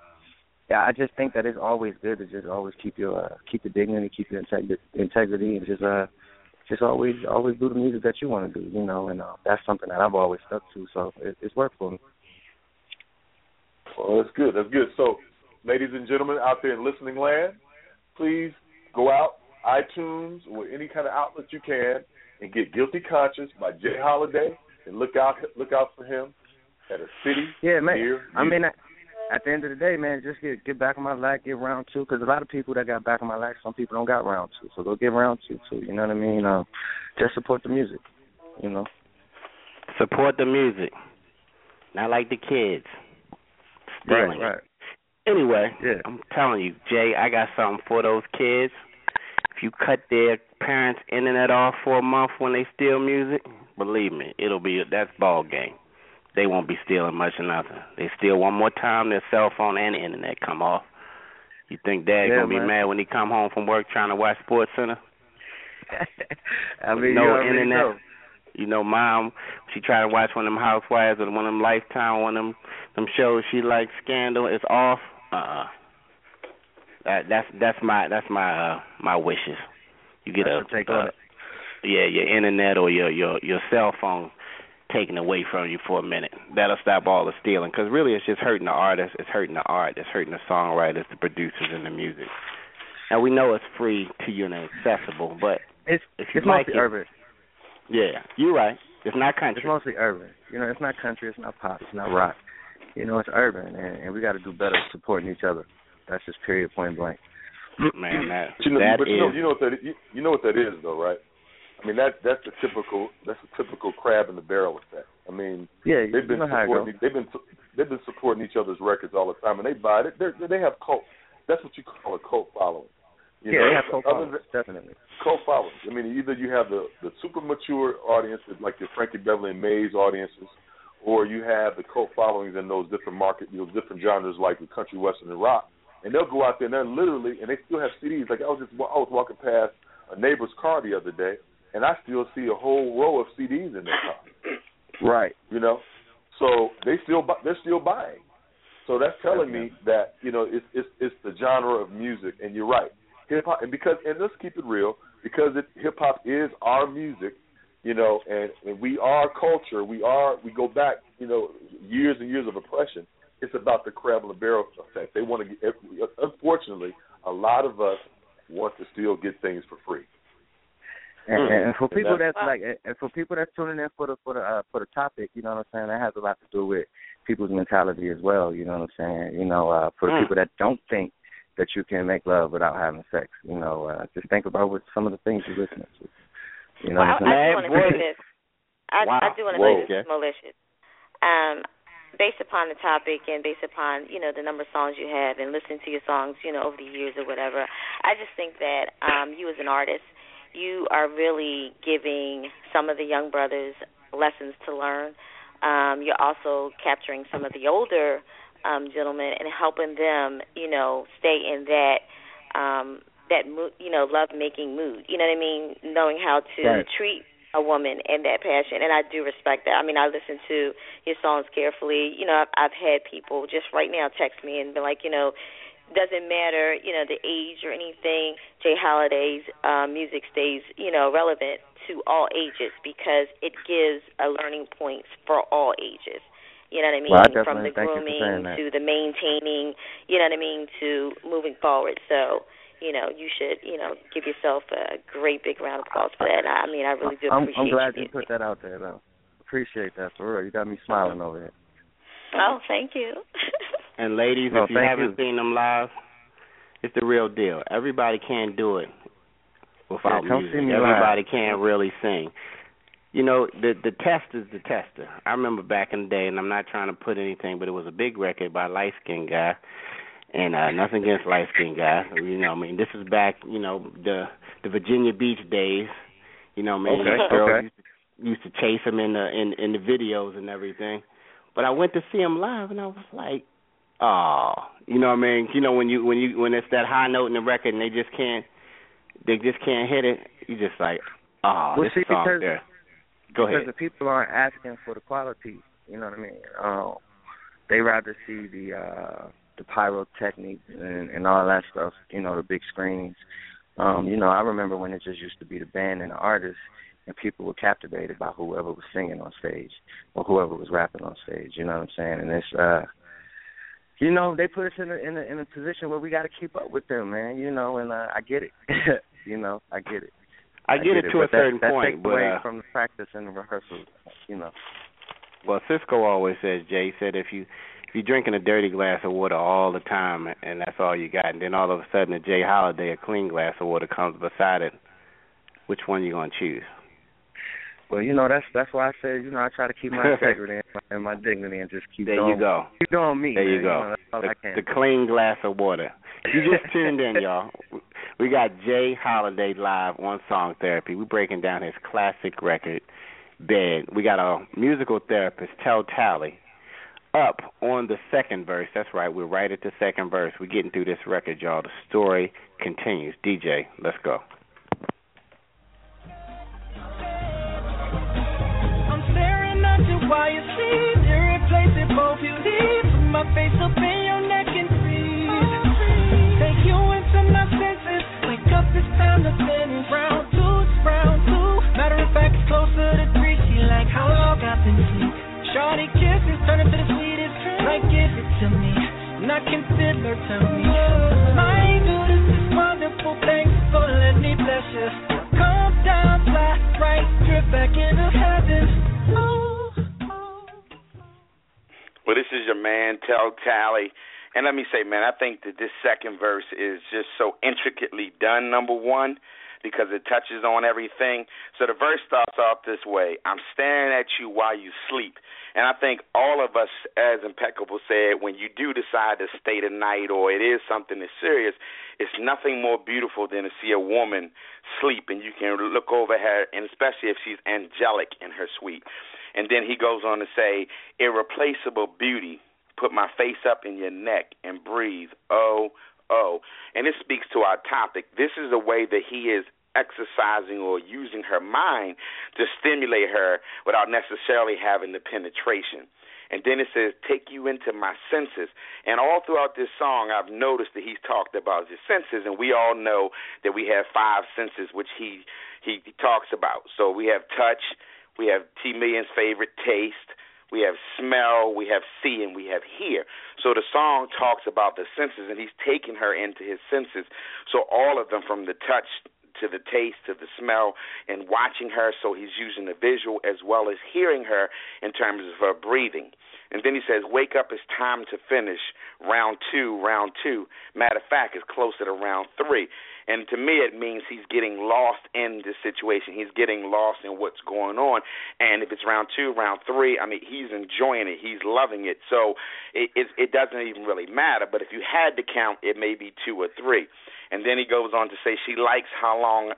I just think that it's always good to just always keep the dignity, keep your integrity, and just always do the music that you want to do, and that's something that I've always stuck to, so it's worked for me. Well, that's good. That's good. So, ladies and gentlemen out there in listening land, please go out, iTunes, or any kind of outlet you can, and get Guilty Conscience by Jay Holiday, and look out for him at a city near you. At the end of the day, man, just get back on my lack, get round 2, because a lot of people that got back on my lack, some people don't got round 2, so go get round 2 too. You know what I mean? Just support the music. Support the music, not like the kids stealing right. Anyway, I'm telling you, Jay, I got something for those kids. If you cut their parents' internet off for a month when they steal music, believe me, that's ball game. They won't be stealing much or nothing. They steal one more time, their cell phone and the internet come off. You think Dad's going to be mad when he come home from work trying to watch Sports Center? No internet. Mom, she try to watch one of them Housewives or one of them Lifetime, one of them shows she likes, Scandal, it's off. That's my wishes. You get your internet or your cell phone taken away from you for a minute. That'll stop all the stealing, because really it's just hurting the artists, it's hurting the art, it's hurting the songwriters, the producers, and the music. Now we know it's free to you and accessible, but if you like mostly urban. Yeah, you're right. It's not country. It's mostly urban. It's not country, it's not pop, it's not rock. It's urban, and we got to do better supporting each other. That's just period, point blank. Man, you know what that is though, right? I mean that's a typical crab in the barrel effect. I mean, they've been supporting each other's records all the time, and they buy it. They have cult. That's what you call a cult following. They have cult followers, definitely. Cult followers. I mean, either you have the super mature audiences like your Frankie Beverly and Mays audiences, or you have the cult followings in those different different genres like the country, western, and rock. And they'll go out there and they're literally, and they still have CDs. Like I was walking past a neighbor's car the other day, and I still see a whole row of CDs in their car. Right. So they're still buying. So that's telling me that it's the genre of music, and you're right. Hip hop, and let's keep it real. because hip hop is our music, you know, and we are culture. We go back, you know, years and years of oppression. It's about the crab and barrel effect. They want to get, unfortunately, a lot of us want to still get things for free. And for people that's like, and for people that's tuning in for the topic, you know what I'm saying, that has a lot to do with people's mentality as well. You know what I'm saying? You know, for the people that don't think that you can make love without having sex, you know, just think about what some of the things you're listening to. You know what I'm saying? I do want to say this. I do want to say this is malicious. Based upon the topic and based upon, you know, the number of songs you have and listening to your songs, you know, over the years or whatever, I just think that you as an artist, you are really giving some of the young brothers lessons to learn. You're also capturing some of the older gentlemen and helping them, you know, stay in that mood, you know, love-making mood. You know what I mean? Knowing how to treat a woman and that passion, and I do respect that. I mean, I listen to your songs carefully. You know, I've had people just right now text me and be like, you know, doesn't matter, you know, the age or anything, Jay Holiday's music stays, you know, relevant to all ages because it gives a learning points for all ages. You know what I mean? Well, from the grooming to the maintaining, you know what I mean, to moving forward. So, you know, you should, you know, give yourself a great big round of applause for that. I mean, I really do appreciate it. I'm glad you put that out there, though. Appreciate that, for real. You got me smiling over here. Oh, thank you. And ladies, if you haven't seen them live, it's the real deal. Everybody can't do it without music. Everybody can't really sing. You know, the test is the tester. I remember back in the day, and I'm not trying to put anything, but it was a big record by a light-skinned guy. And nothing against light-skinned guys. You know, I mean, this is back, you know, the Virginia Beach days. You know, man, girls used to chase him in the videos and everything. But I went to see him live, and I was like, oh, you know what I mean? You know, when it's that high note in the record and they just can't hit it, you just like, oh, well, this song there. Go ahead. Because the people aren't asking for the quality. You know what I mean? They rather see the pyrotechnics and all that stuff, you know, the big screens. You know, I remember when it just used to be the band and the artist, and people were captivated by whoever was singing on stage or whoever was rapping on stage. You know what I'm saying? And it's, you know, they put us in a position where we got to keep up with them, man. You know, and I get it. You know, I get it. I get it to a certain point, but away from the practice and the rehearsal. You know. Well, Cisco always says, Jay said, if you're drinking a dirty glass of water all the time and that's all you got, and then all of a sudden a Jay Holiday, a clean glass of water comes beside it, which one you going to choose? Well, you know, that's why I said, you know, I try to keep my integrity and my dignity and just keep there doing, you go. Keep doing me. There you man. go. You know, that's all I can. The clean glass of water. You just tuned in, y'all. We got Jay Holiday live on Song Therapy. We're breaking down his classic record, Bed. We got our musical therapist, Tel Tally, up on the second verse. That's right. We're right at the second verse. We're getting through this record, y'all. The story continues. DJ, let's go. I'm staring at you while you sleep. Irreplaceable beauty. Put my face up in your neck and breathe. Take you into my senses. Wake up, it's time to finish. Round two, it's round two. Matter of fact, it's closer to three. She like how long I've been asleep. Shorty kisses turn into the sweetest. Like give it to me. And I can feel her tell me. My angel, this is wonderful. Thanks for letting me bless you. Come down, fly right, drift back into heaven. Well, this is your man, Tel Tally. And let me say, man, I think that this second verse is just so intricately done, number one, because it touches on everything. So the verse starts off this way. I'm staring at you while you sleep. And I think all of us, as Impeccable said, when you do decide to stay the night or it is something that's serious, it's nothing more beautiful than to see a woman sleep and you can look over her, and especially if she's angelic in her suite. And then he goes on to say, irreplaceable beauty, put my face up in your neck and breathe, oh, oh. And this speaks to our topic. This is the way that he is exercising or using her mind to stimulate her without necessarily having the penetration. And then it says, take you into my senses. And all throughout this song, I've noticed that he's talked about his senses, and we all know that we have 5 senses, which he talks about. So we have touch, we have T. Million's favorite, taste, we have smell, we have see, and we have hear. So the song talks about the senses, and he's taking her into his senses. So all of them, from the touch to the taste to the smell, and watching her, so he's using the visual as well as hearing her in terms of her breathing. And then he says, wake up, it's time to finish. Round two. Matter of fact, it's closer to round 3. And to me, it means he's getting lost in this situation. He's getting lost in what's going on. And if it's round 2, round 3, I mean, he's enjoying it. He's loving it. So it doesn't even really matter. But if you had to count, it may be 2 or 3. And then he goes on to say she likes how long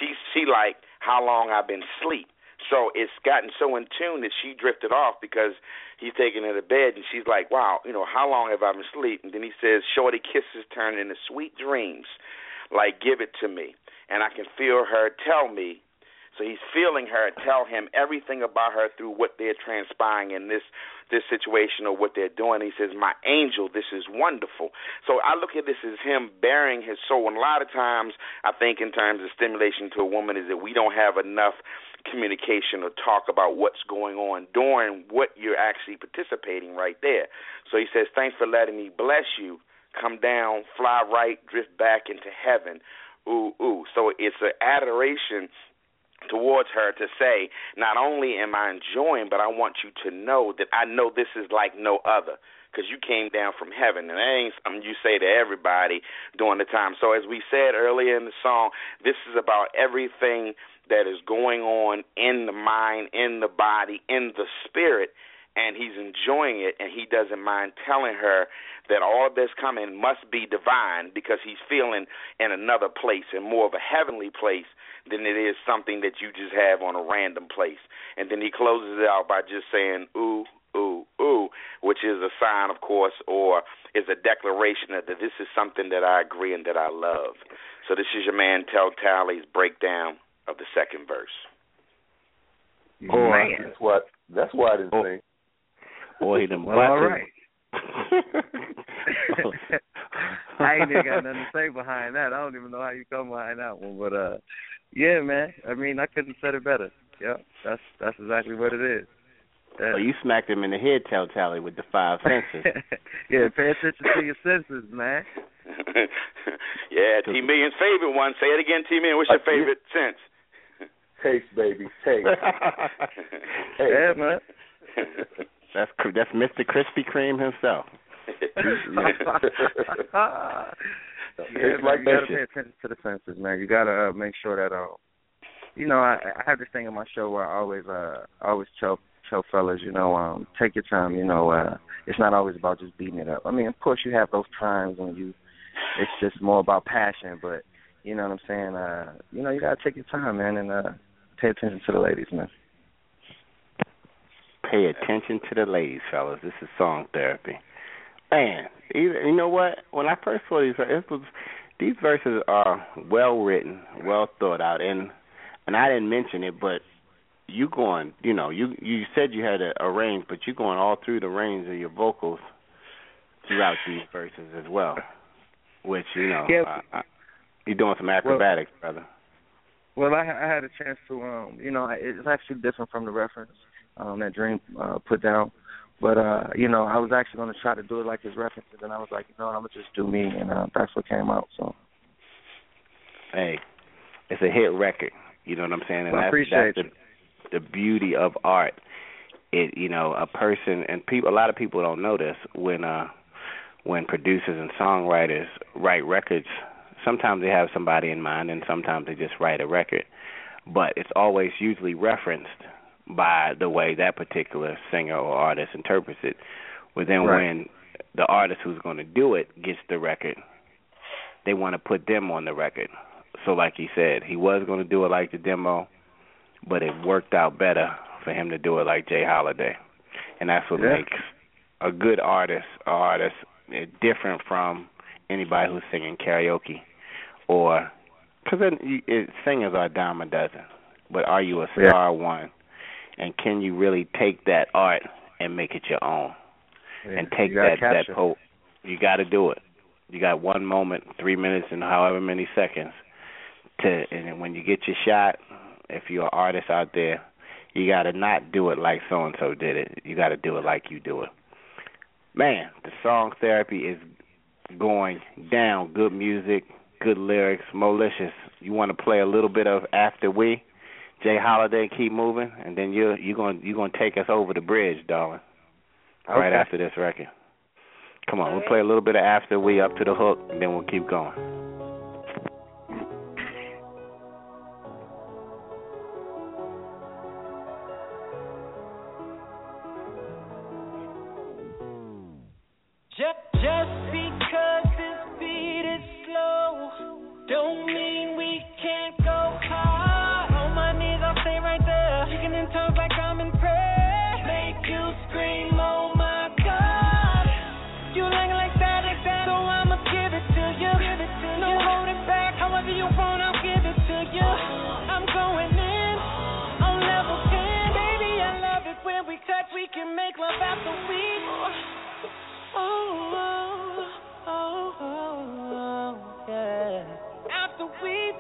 I've been asleep. So it's gotten so in tune that she drifted off because he's taking her to bed, and she's like, wow, how long have I been asleep? And then he says, shorty kisses turn into sweet dreams, like give it to me. And I can feel her tell me. So he's feeling her tell him everything about her through what they're transpiring in this situation or what they're doing. He says, my angel, this is wonderful. So I look at this as him bearing his soul. And a lot of times I think in terms of stimulation to a woman is that we don't have enough communication or talk about what's going on during what you're actually participating right there. So he says, thanks for letting me bless you. Come down, fly right, drift back into heaven. Ooh, ooh. So it's an adoration towards her to say, not only am I enjoying, but I want you to know that I know this is like no other because you came down from heaven, and that ain't something you say to everybody during the time. So as we said earlier in the song, this is about everything that is going on in the mind, in the body, in the spirit, and he's enjoying it, and he doesn't mind telling her that all of this coming must be divine because he's feeling in another place, in more of a heavenly place than it is something that you just have on a random place. And then he closes it out by just saying, ooh, ooh, ooh, which is a sign, of course, or is a declaration that this is something that I agree and that I love. So this is your man Tel Tally's breakdown of the second verse. Oh, that's why I didn't sing. Boy, them well, all right. I ain't even got nothing to say behind that. I don't even know how you come behind that one, but yeah, man. I mean, I couldn't have said it better. Yeah, that's exactly what it is. Yeah. Well, you smacked him in the head, Tel Tally, with the 5 senses. Yeah, pay attention to your senses, man. Yeah, T Million's favorite one. Say it again, T Million. What's your favorite sense? Taste, baby, taste. Yeah, man. That's Mr. Krispy Kreme himself. Yeah, man, you gotta pay attention to the senses, man. You gotta make sure that I have this thing in my show where I always tell fellas, take your time. It's not always about just beating it up. I mean, of course, you have those times when it's just more about passion, but you know what I'm saying. You gotta take your time, man, and pay attention to the ladies, man. Pay attention to the ladies, fellas. This is song therapy. Man, you know what? When I first saw these verses are well written, well thought out, and I didn't mention it, but you said you had a range, but you're going all through the range of your vocals throughout these verses as well, which you're doing some acrobatics, brother. Well, I had a chance to, it's actually different from the reference that Dream put down. But, I was actually going to try to do it like his references, and I was like, I'm going to just do me, and that's what came out. So, hey, it's a hit record, you know what I'm saying? And I appreciate that's the beauty of art. A person, and a lot of people don't know this, when producers and songwriters write records, sometimes they have somebody in mind, and sometimes they just write a record. But it's always usually referenced by the way that particular singer or artist interprets it. But then when the artist who's going to do it gets the record, they want to put them on the record. So like he said, he was going to do it like the demo, but it worked out better for him to do it like Jay Holiday. And that's what makes a good artist different from anybody who's singing karaoke or Because singers are a dime a dozen, but are you a star one? And can you really take that art and make it your own? And take that hope. You got to do it. You got 1 moment, 3 minutes, and however many seconds. And when you get your shot, if you're an artist out there, you got to not do it like so-and-so did it. You got to do it like you do it. Man, the Song Therapy is going down. Good music, good lyrics, malicious. You want to play a little bit of After We, Jay Holiday, Keep Moving, and then you're gonna take us over the bridge, darling. Okay. Right after this record. Come on, we'll play a little bit of After We up to the hook, and then we'll keep going. Just because this beat is slow, don't mean we can't go hard. On my knees, I'll stay right there, shaking in tongues like I'm in prayer. Make you scream, oh my God. You like that, so I'ma give it to you. No holding back, however you want, I'll give it to you. I'm going in on level 10, baby. I love it when we touch, we can make love after we. Yeah. After we,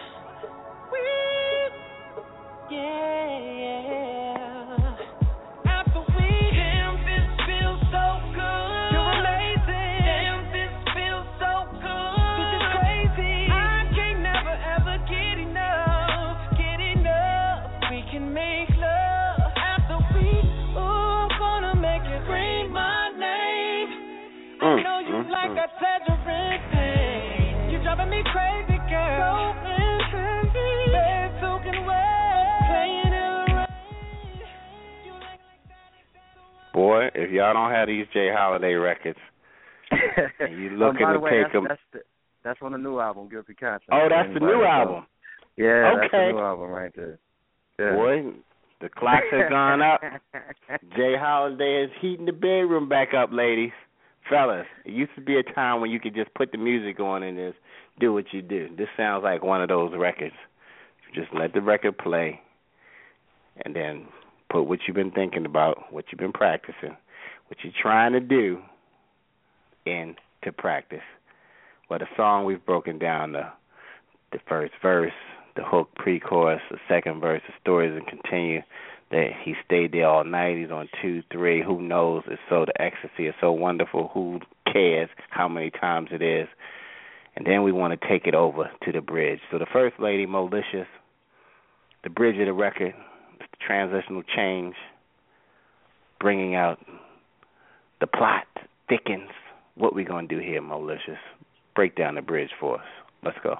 yeah. After we, damn, this feels so good. You're amazing. Damn, this feels so good. This is crazy. I can't never ever get enough. We can make love after we. Ooh, I'm gonna make it scream my name. I know you like that pleasuring pain. You're driving me crazy, girl. So intense, bed soaking wet, playing in the rain. Boy, if y'all don't have these Jay Holiday records, and you looking to take them. That's on the new album, Guilty Conscience. Oh, that's the new album. Yeah, that's the new album right there. Yeah. Boy, the clocks have gone up. Jay Holiday is heating the bedroom back up, ladies. Fellas, it used to be a time when you could just put the music on and just do what you do. This sounds like one of those records. Just let the record play and then put what you've been thinking about, what you've been practicing, what you're trying to do into practice. Well, the song, we've broken down the first verse, the hook, pre-chorus, the second verse, the stories and continue. That he stayed there all night. He's on 2, 3. Who knows? It's so, the ecstasy is so wonderful. Who cares how many times it is? And then we want to take it over to the bridge. So the first lady, Malicious, the bridge of the record, the transitional change, bringing out the plot, thickens. What we gonna do here, Malicious? Break down the bridge for us. Let's go.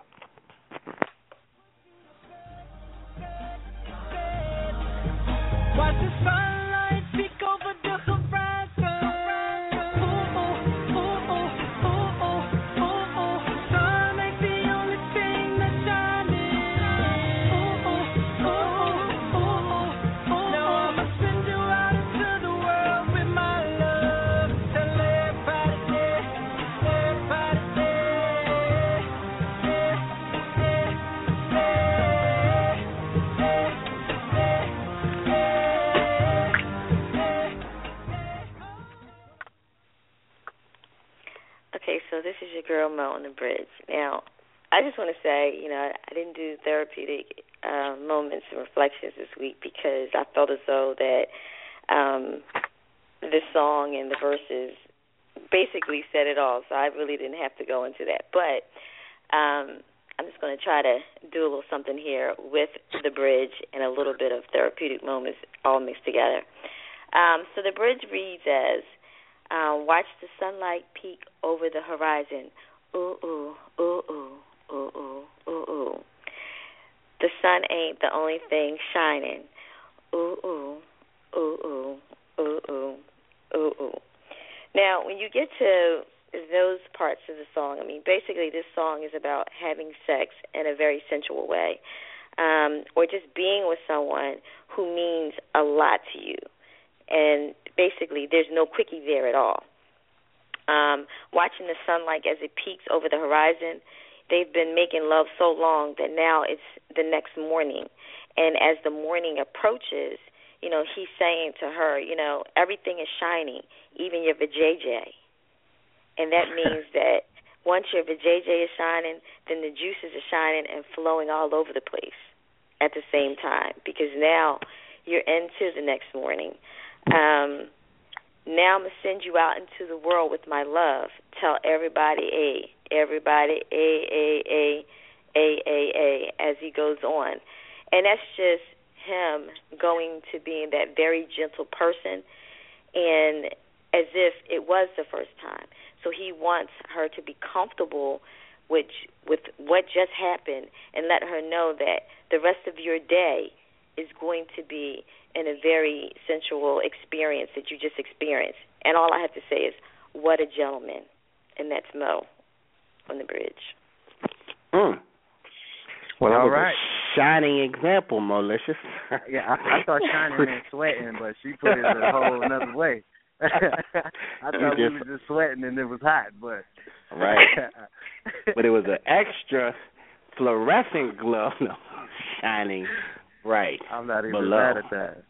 Watch the sunlight peek over the horizon. Ooh, ooh, ooh, ooh, ooh, ooh, ooh. Sun ain't the only thing that's shining. Ooh, ooh, ooh, ooh, ooh. Now I'ma send you out into the world with my love. Tell everybody there, everybody there. Okay, so this is your girl Mo on the bridge. Now, I just want to say, I didn't do therapeutic moments and reflections this week because I felt as though that this song and the verses basically said it all, so I really didn't have to go into that. But I'm just going to try to do a little something here with the bridge and a little bit of therapeutic moments all mixed together. So the bridge reads as, watch the sunlight peek over the horizon. Ooh, ooh, ooh, ooh, ooh, ooh, ooh, ooh. The sun ain't the only thing shining. Ooh, ooh, ooh, ooh, ooh, ooh, ooh, ooh. Now, when you get to those parts of the song, basically this song is about having sex in a very sensual way, or just being with someone who means a lot to you. And basically, there's no quickie there at all. Watching the sunlight as it peeks over the horizon, they've been making love so long that now it's the next morning. And as the morning approaches, he's saying to her, everything is shining, even your vajayjay. And that means that once your vajayjay is shining, then the juices are shining and flowing all over the place at the same time, because now you're into the next morning. Now I'm going to send you out into the world with my love. Tell everybody everybody as he goes on. And that's just him going to being that very gentle person, and as if it was the first time. So he wants her to be comfortable with what just happened, and let her know that the rest of your day is going to be in a very sensual experience that you just experienced. And all I have to say is, what a gentleman. And that's Mo on the bridge. Well, that all was right. A shining example, Malicious. Yeah, I thought shining meant sweating, but she put it a whole another way. I thought we were just sweating and it was hot, but right. But it was an extra fluorescent glow, shining bright. I'm not even below. mad at that.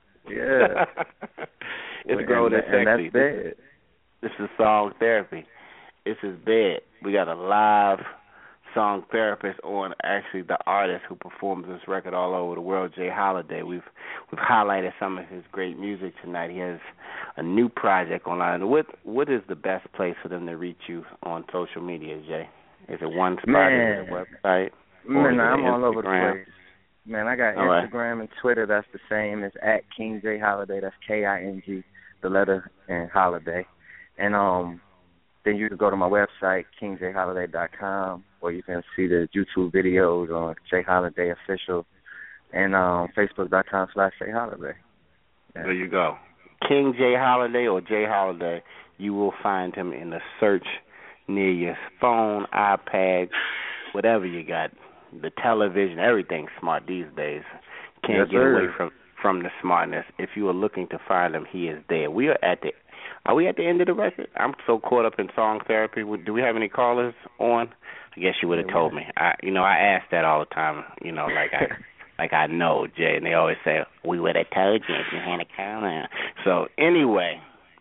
Yeah, it's grown and sexy. And that's bad. This is Song Therapy. This is bad. We got a live song therapist on, actually the artist who performs this record all over the world, Jay Holiday. We've highlighted some of his great music tonight. He has a new project online. What is the best place for them to reach you on social media, Jay? Is it one spot? Is it a website? Man, I'm all over the place. Man, I got all Instagram and Twitter. That's the same. It's at King J Holiday. That's King, the letter, and Holiday. And then you can go to my website, kingjholiday.com, or you can see the YouTube videos on J Holiday Official, and Facebook.com/J Holiday. Yeah. There you go. King J Holiday or J Holiday. You will find him in the search near your phone, iPad, whatever you got. The television, everything's smart these days. Can't get away from the smartness. If you are looking to find him, he is there. Are we at the end of the record? I'm so caught up in song therapy. Do we have any callers on? I guess you would have told me. I ask that all the time. Like I know, Jay, and they always say we would have told you if you had a caller. So anyway,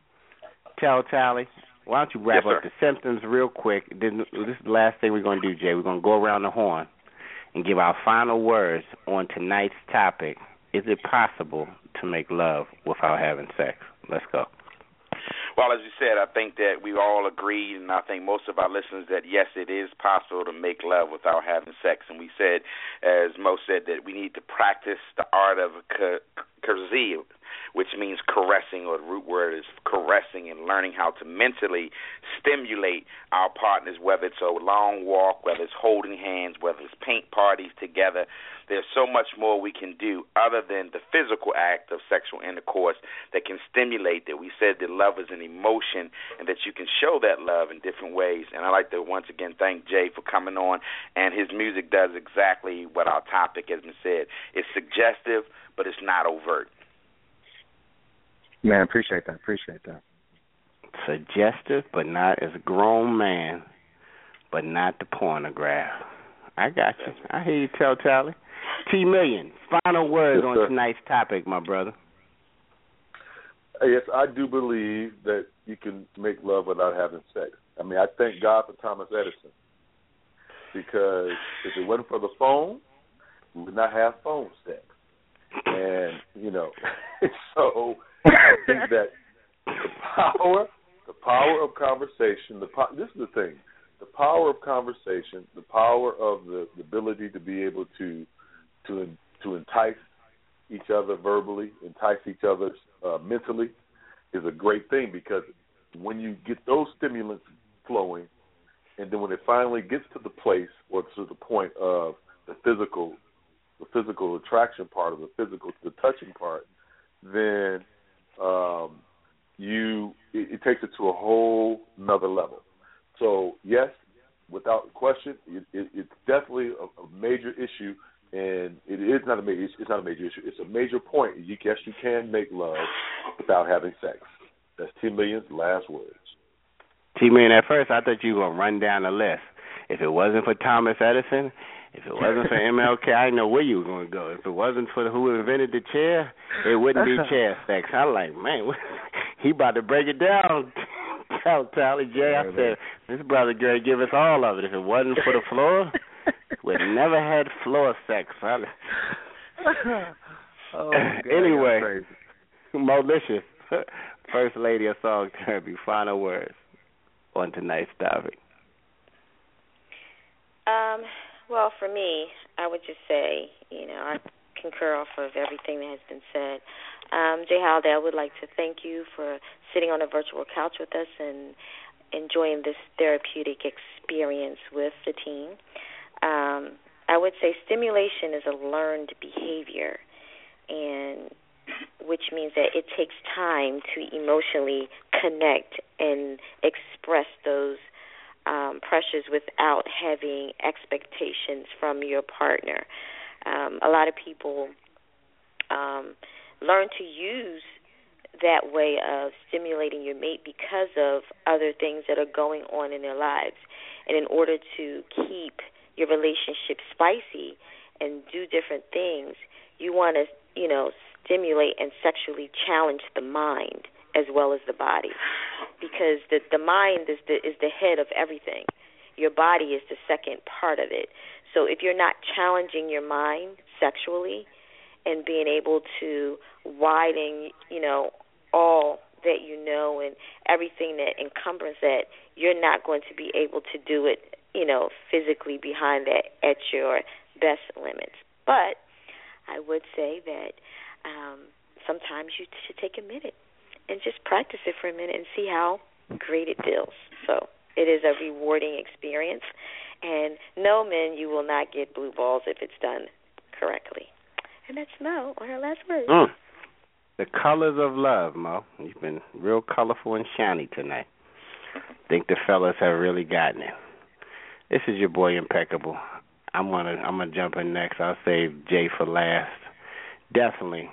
tell Tally, why don't you wrap up the symptoms real quick? This is the last thing we're going to do, Jay. We're going to go around the horn and give our final words on tonight's topic. Is it possible to make love without having sex? Let's go. Well, as you said, I think that we all agree, and I think most of our listeners, that yes, it is possible to make love without having sex. And we said, as Mo said, that we need to practice the art of kazia, which means caressing, or the root word is caressing, and learning how to mentally stimulate our partners, whether it's a long walk, whether it's holding hands, whether it's paint parties together. There's so much more we can do other than the physical act of sexual intercourse that can stimulate that. We said that love is an emotion and that you can show that love in different ways. And I'd like to once again thank Jay for coming on, and his music does exactly what our topic has been said. It's suggestive, but it's not overt. Man, appreciate that. Suggestive, but not as a grown man, but not the pornograph. I got you. I hear you, tell Tally. T Million, final words on tonight's topic, my brother. Yes, I do believe that you can make love without having sex. I mean, I thank God for Thomas Edison, because if it wasn't for the phone, we would not have phone sex. And, so I think that the power of conversation, this is the thing, the power of conversation, the power of the ability to be able to entice each other verbally, entice each other mentally, is a great thing, because when you get those stimulants flowing, and then when it finally gets to the place or to the point of the physical attraction part of the touching part, then it takes it to a whole another level. So yes, without question, it's definitely a major issue. And it's not a major issue. It's a major point. Yes, you can make love without having sex. That's T Million's last words. T Million, at first I thought you were going to run down the list. If it wasn't for Thomas Edison, if it wasn't for MLK, I didn't know where you were going to go. If it wasn't for who invented the chair, it wouldn't be chair sex. I was like, man, he about to break it down. Tally J. I said, this brother Gary give us all of it. If it wasn't for the floor, we'd never had floor sex. Oh, God, anyway, Malicious, First Lady of Song Therapy, final words on tonight's topic. Well, for me, I would just say, I concur off of everything that has been said. Jay Holiday, I would like to thank you for sitting on a virtual couch with us and enjoying this therapeutic experience with the team. I would say stimulation is a learned behavior, and which means that it takes time to emotionally connect and express those pressures without having expectations from your partner. A lot of people learn to use that way of stimulating your mate because of other things that are going on in their lives. And in order to keep your relationship spicy and do different things, you want to, stimulate and sexually challenge the mind as well as the body, because the mind is the head of everything. Your body is the second part of it. So if you're not challenging your mind sexually and being able to widen, all that you know and everything that encumbers that, you're not going to be able to do it, physically behind that at your best limits. But I would say that sometimes you should take a minute and just practice it for a minute and see how great it feels. So it is a rewarding experience. And no, men, you will not get blue balls if it's done correctly. And that's Mo on her last words. The colors of love, Mo. You've been real colorful and shiny tonight. I think the fellas have really gotten it. This is your boy Impeccable. I'm gonna jump in next. I'll save Jay for last. Definitely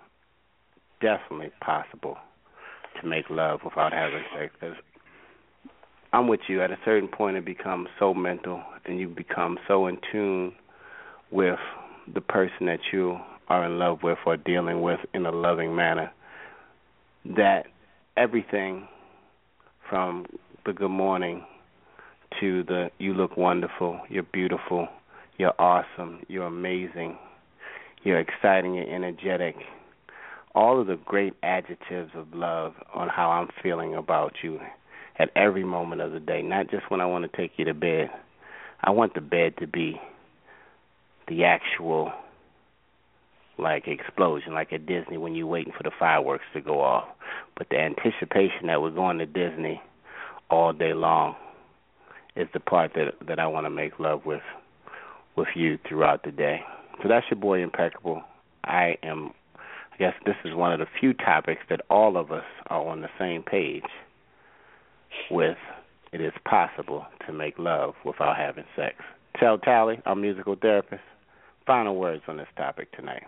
possible to make love without having sex. 'Cause I'm with you. At a certain point, it becomes so mental, and you become so in tune with the person that you are in love with or dealing with in a loving manner, that everything from the good morning to the you look wonderful, you're beautiful, you're awesome, you're amazing, you're exciting, you're energetic, all of the great adjectives of love on how I'm feeling about you at every moment of the day, not just when I want to take you to bed. I want the bed to be the actual, explosion, like at Disney when you're waiting for the fireworks to go off. But the anticipation that we're going to Disney all day long is the part that I want to make love with you throughout the day. So that's your boy Impeccable. I guess this is one of the few topics that all of us are on the same page with. It is possible to make love without having sex. Tell Tally, our musical therapist, final words on this topic tonight.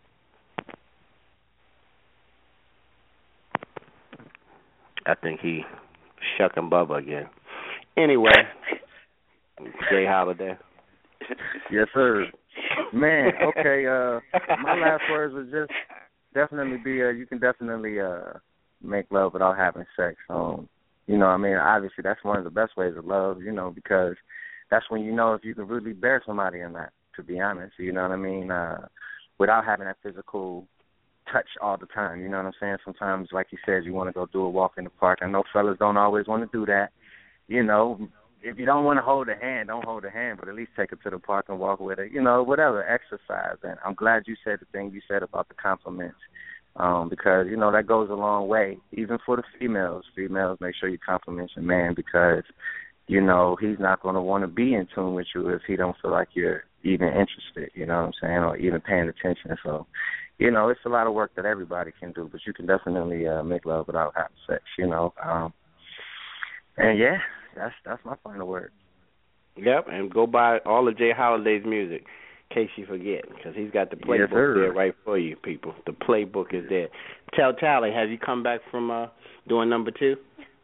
I think he shucking Bubba again. Anyway, Jay Holiday. Yes, sir. Man, okay, my last words would just definitely be you can definitely make love without having sex. Obviously that's one of the best ways of love, because that's when you know if you can really bear somebody or not, to be honest, without having that physical touch all the time, you know what I'm saying? Sometimes, like you said, you want to go do a walk in the park. I know fellas don't always want to do that. If you don't want to hold a hand, don't hold a hand, but at least take her to the park and walk with her, whatever, exercise. And I'm glad you said the thing you said about the compliments, because, that goes a long way, even for the females. Females, make sure you compliment your man because, he's not going to want to be in tune with you if he don't feel like you're even interested, you know what I'm saying, or even paying attention. So, it's a lot of work that everybody can do, but you can definitely make love without having sex, and, yeah, that's my final word. Yep, and go buy all of Jay Holiday's music in case you forget, because he's got the playbook there right for you, people. The playbook is there. Tell Tally, have you come back from doing number 2?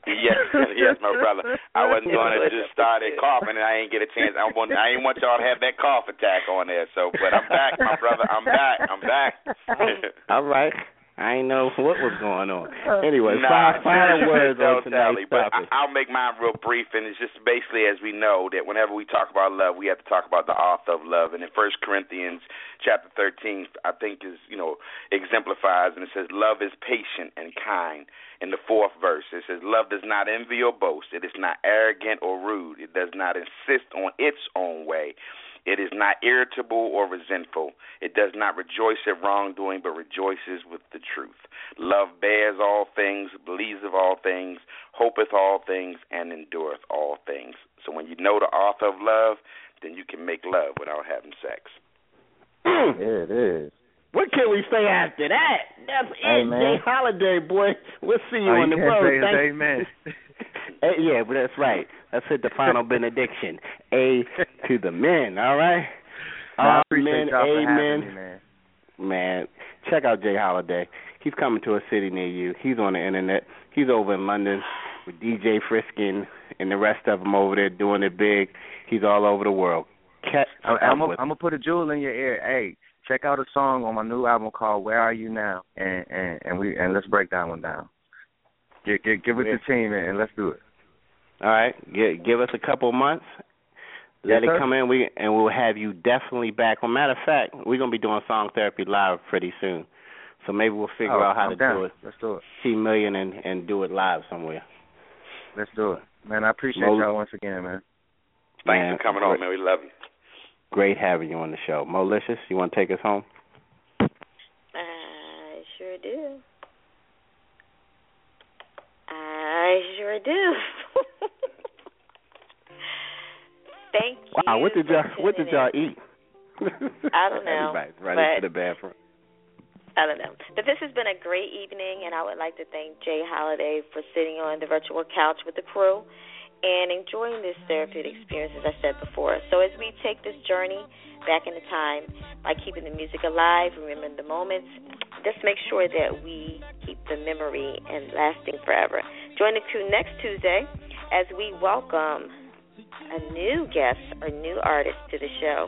Yes, my brother. I wasn't going to just start coughing and I ain't get a chance. I ain't want y'all to have that cough attack on there. So, but I'm back, my brother. I'm back. All right. I ain't know what was going on. Anyway, final words on tonight's topic. I'll make mine real brief, and it's just basically, as we know, that whenever we talk about love, we have to talk about the author of love. And in 1 Corinthians chapter 13, I think exemplifies, and it says, love is patient and kind. In the 4th verse, it says, love does not envy or boast. It is not arrogant or rude. It does not insist on its own way. It is not irritable or resentful. It does not rejoice at wrongdoing, but rejoices with the truth. Love bears all things, believes of all things, hopeth all things, and endureth all things. So when you know the author of love, then you can make love without having sex. There it is. What can we say after that? That's it, Jay Holiday, boy. We'll see you on the road. Amen. Yeah, but that's right. Let's hit the final benediction. A to the men, all right? I appreciate y'all for amen. having me, man. Man, check out Jay Holiday. He's coming to a city near you. He's on the internet. He's over in London with DJ Friskin and the rest of them over there doing it big. He's all over the world. I'm going to put a jewel in your ear. Hey, check out a song on my new album called Where Are You Now? And let's break that one down. Give it to the team and let's do it. All right. Give us a couple months. Let it come in, we'll have you definitely back. Well, matter of fact, we're going to be doing Song Therapy live pretty soon. So maybe we'll figure out how to do it. Let's do it. See Million and do it live somewhere. Let's do it. Man, I appreciate y'all once again, man. Thanks for coming on, man. We love you. Great having you on the show. Molicious, you want to take us home? I sure do. Thank you. Wow, what did y'all eat? I don't know. Everybody's running to the bathroom. I don't know. But this has been a great evening, and I would like to thank Jay Holiday for sitting on the virtual couch with the crew and enjoying this therapeutic experience, as I said before. So as we take this journey back into time by keeping the music alive, remembering the moments, just make sure that we keep the memory and lasting forever. Join the crew next Tuesday as we welcome a new guest or new artist to the show.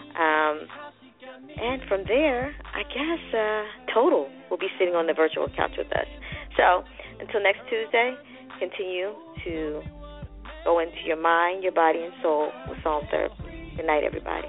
And from there, I guess Total will be sitting on the virtual couch with us. So until next Tuesday, continue to go into your mind, your body, and soul with Song Therapy. Good night, everybody.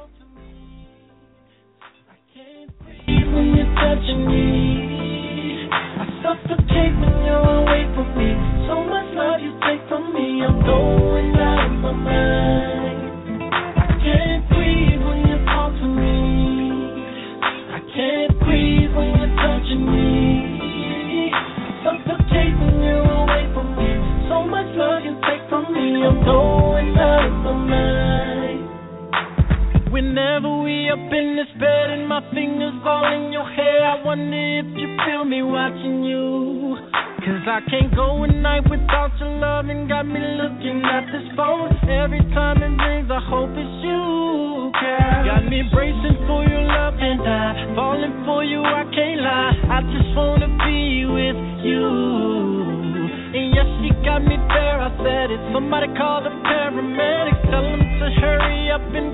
When you're touching me, I suffocate when you're away from me. So much love you take from me, I'm going out of my mind. I can't breathe when you talk to me. I can't breathe when you're touching me. Suffocate when you're away from me. So much love you take from me, I'm going out of my mind. Whenever we up in this bed and my fingers all in your hair, I wonder if you feel me watching you. Cause I can't go a night without your love and got me looking at this phone. Every time it rings, I hope it's you, girl. Got me bracing for your love and I'm falling for you, I can't lie. I just wanna be with you. And yes, she got me there, I said it. Somebody call the paramedics, tell them to hurry up and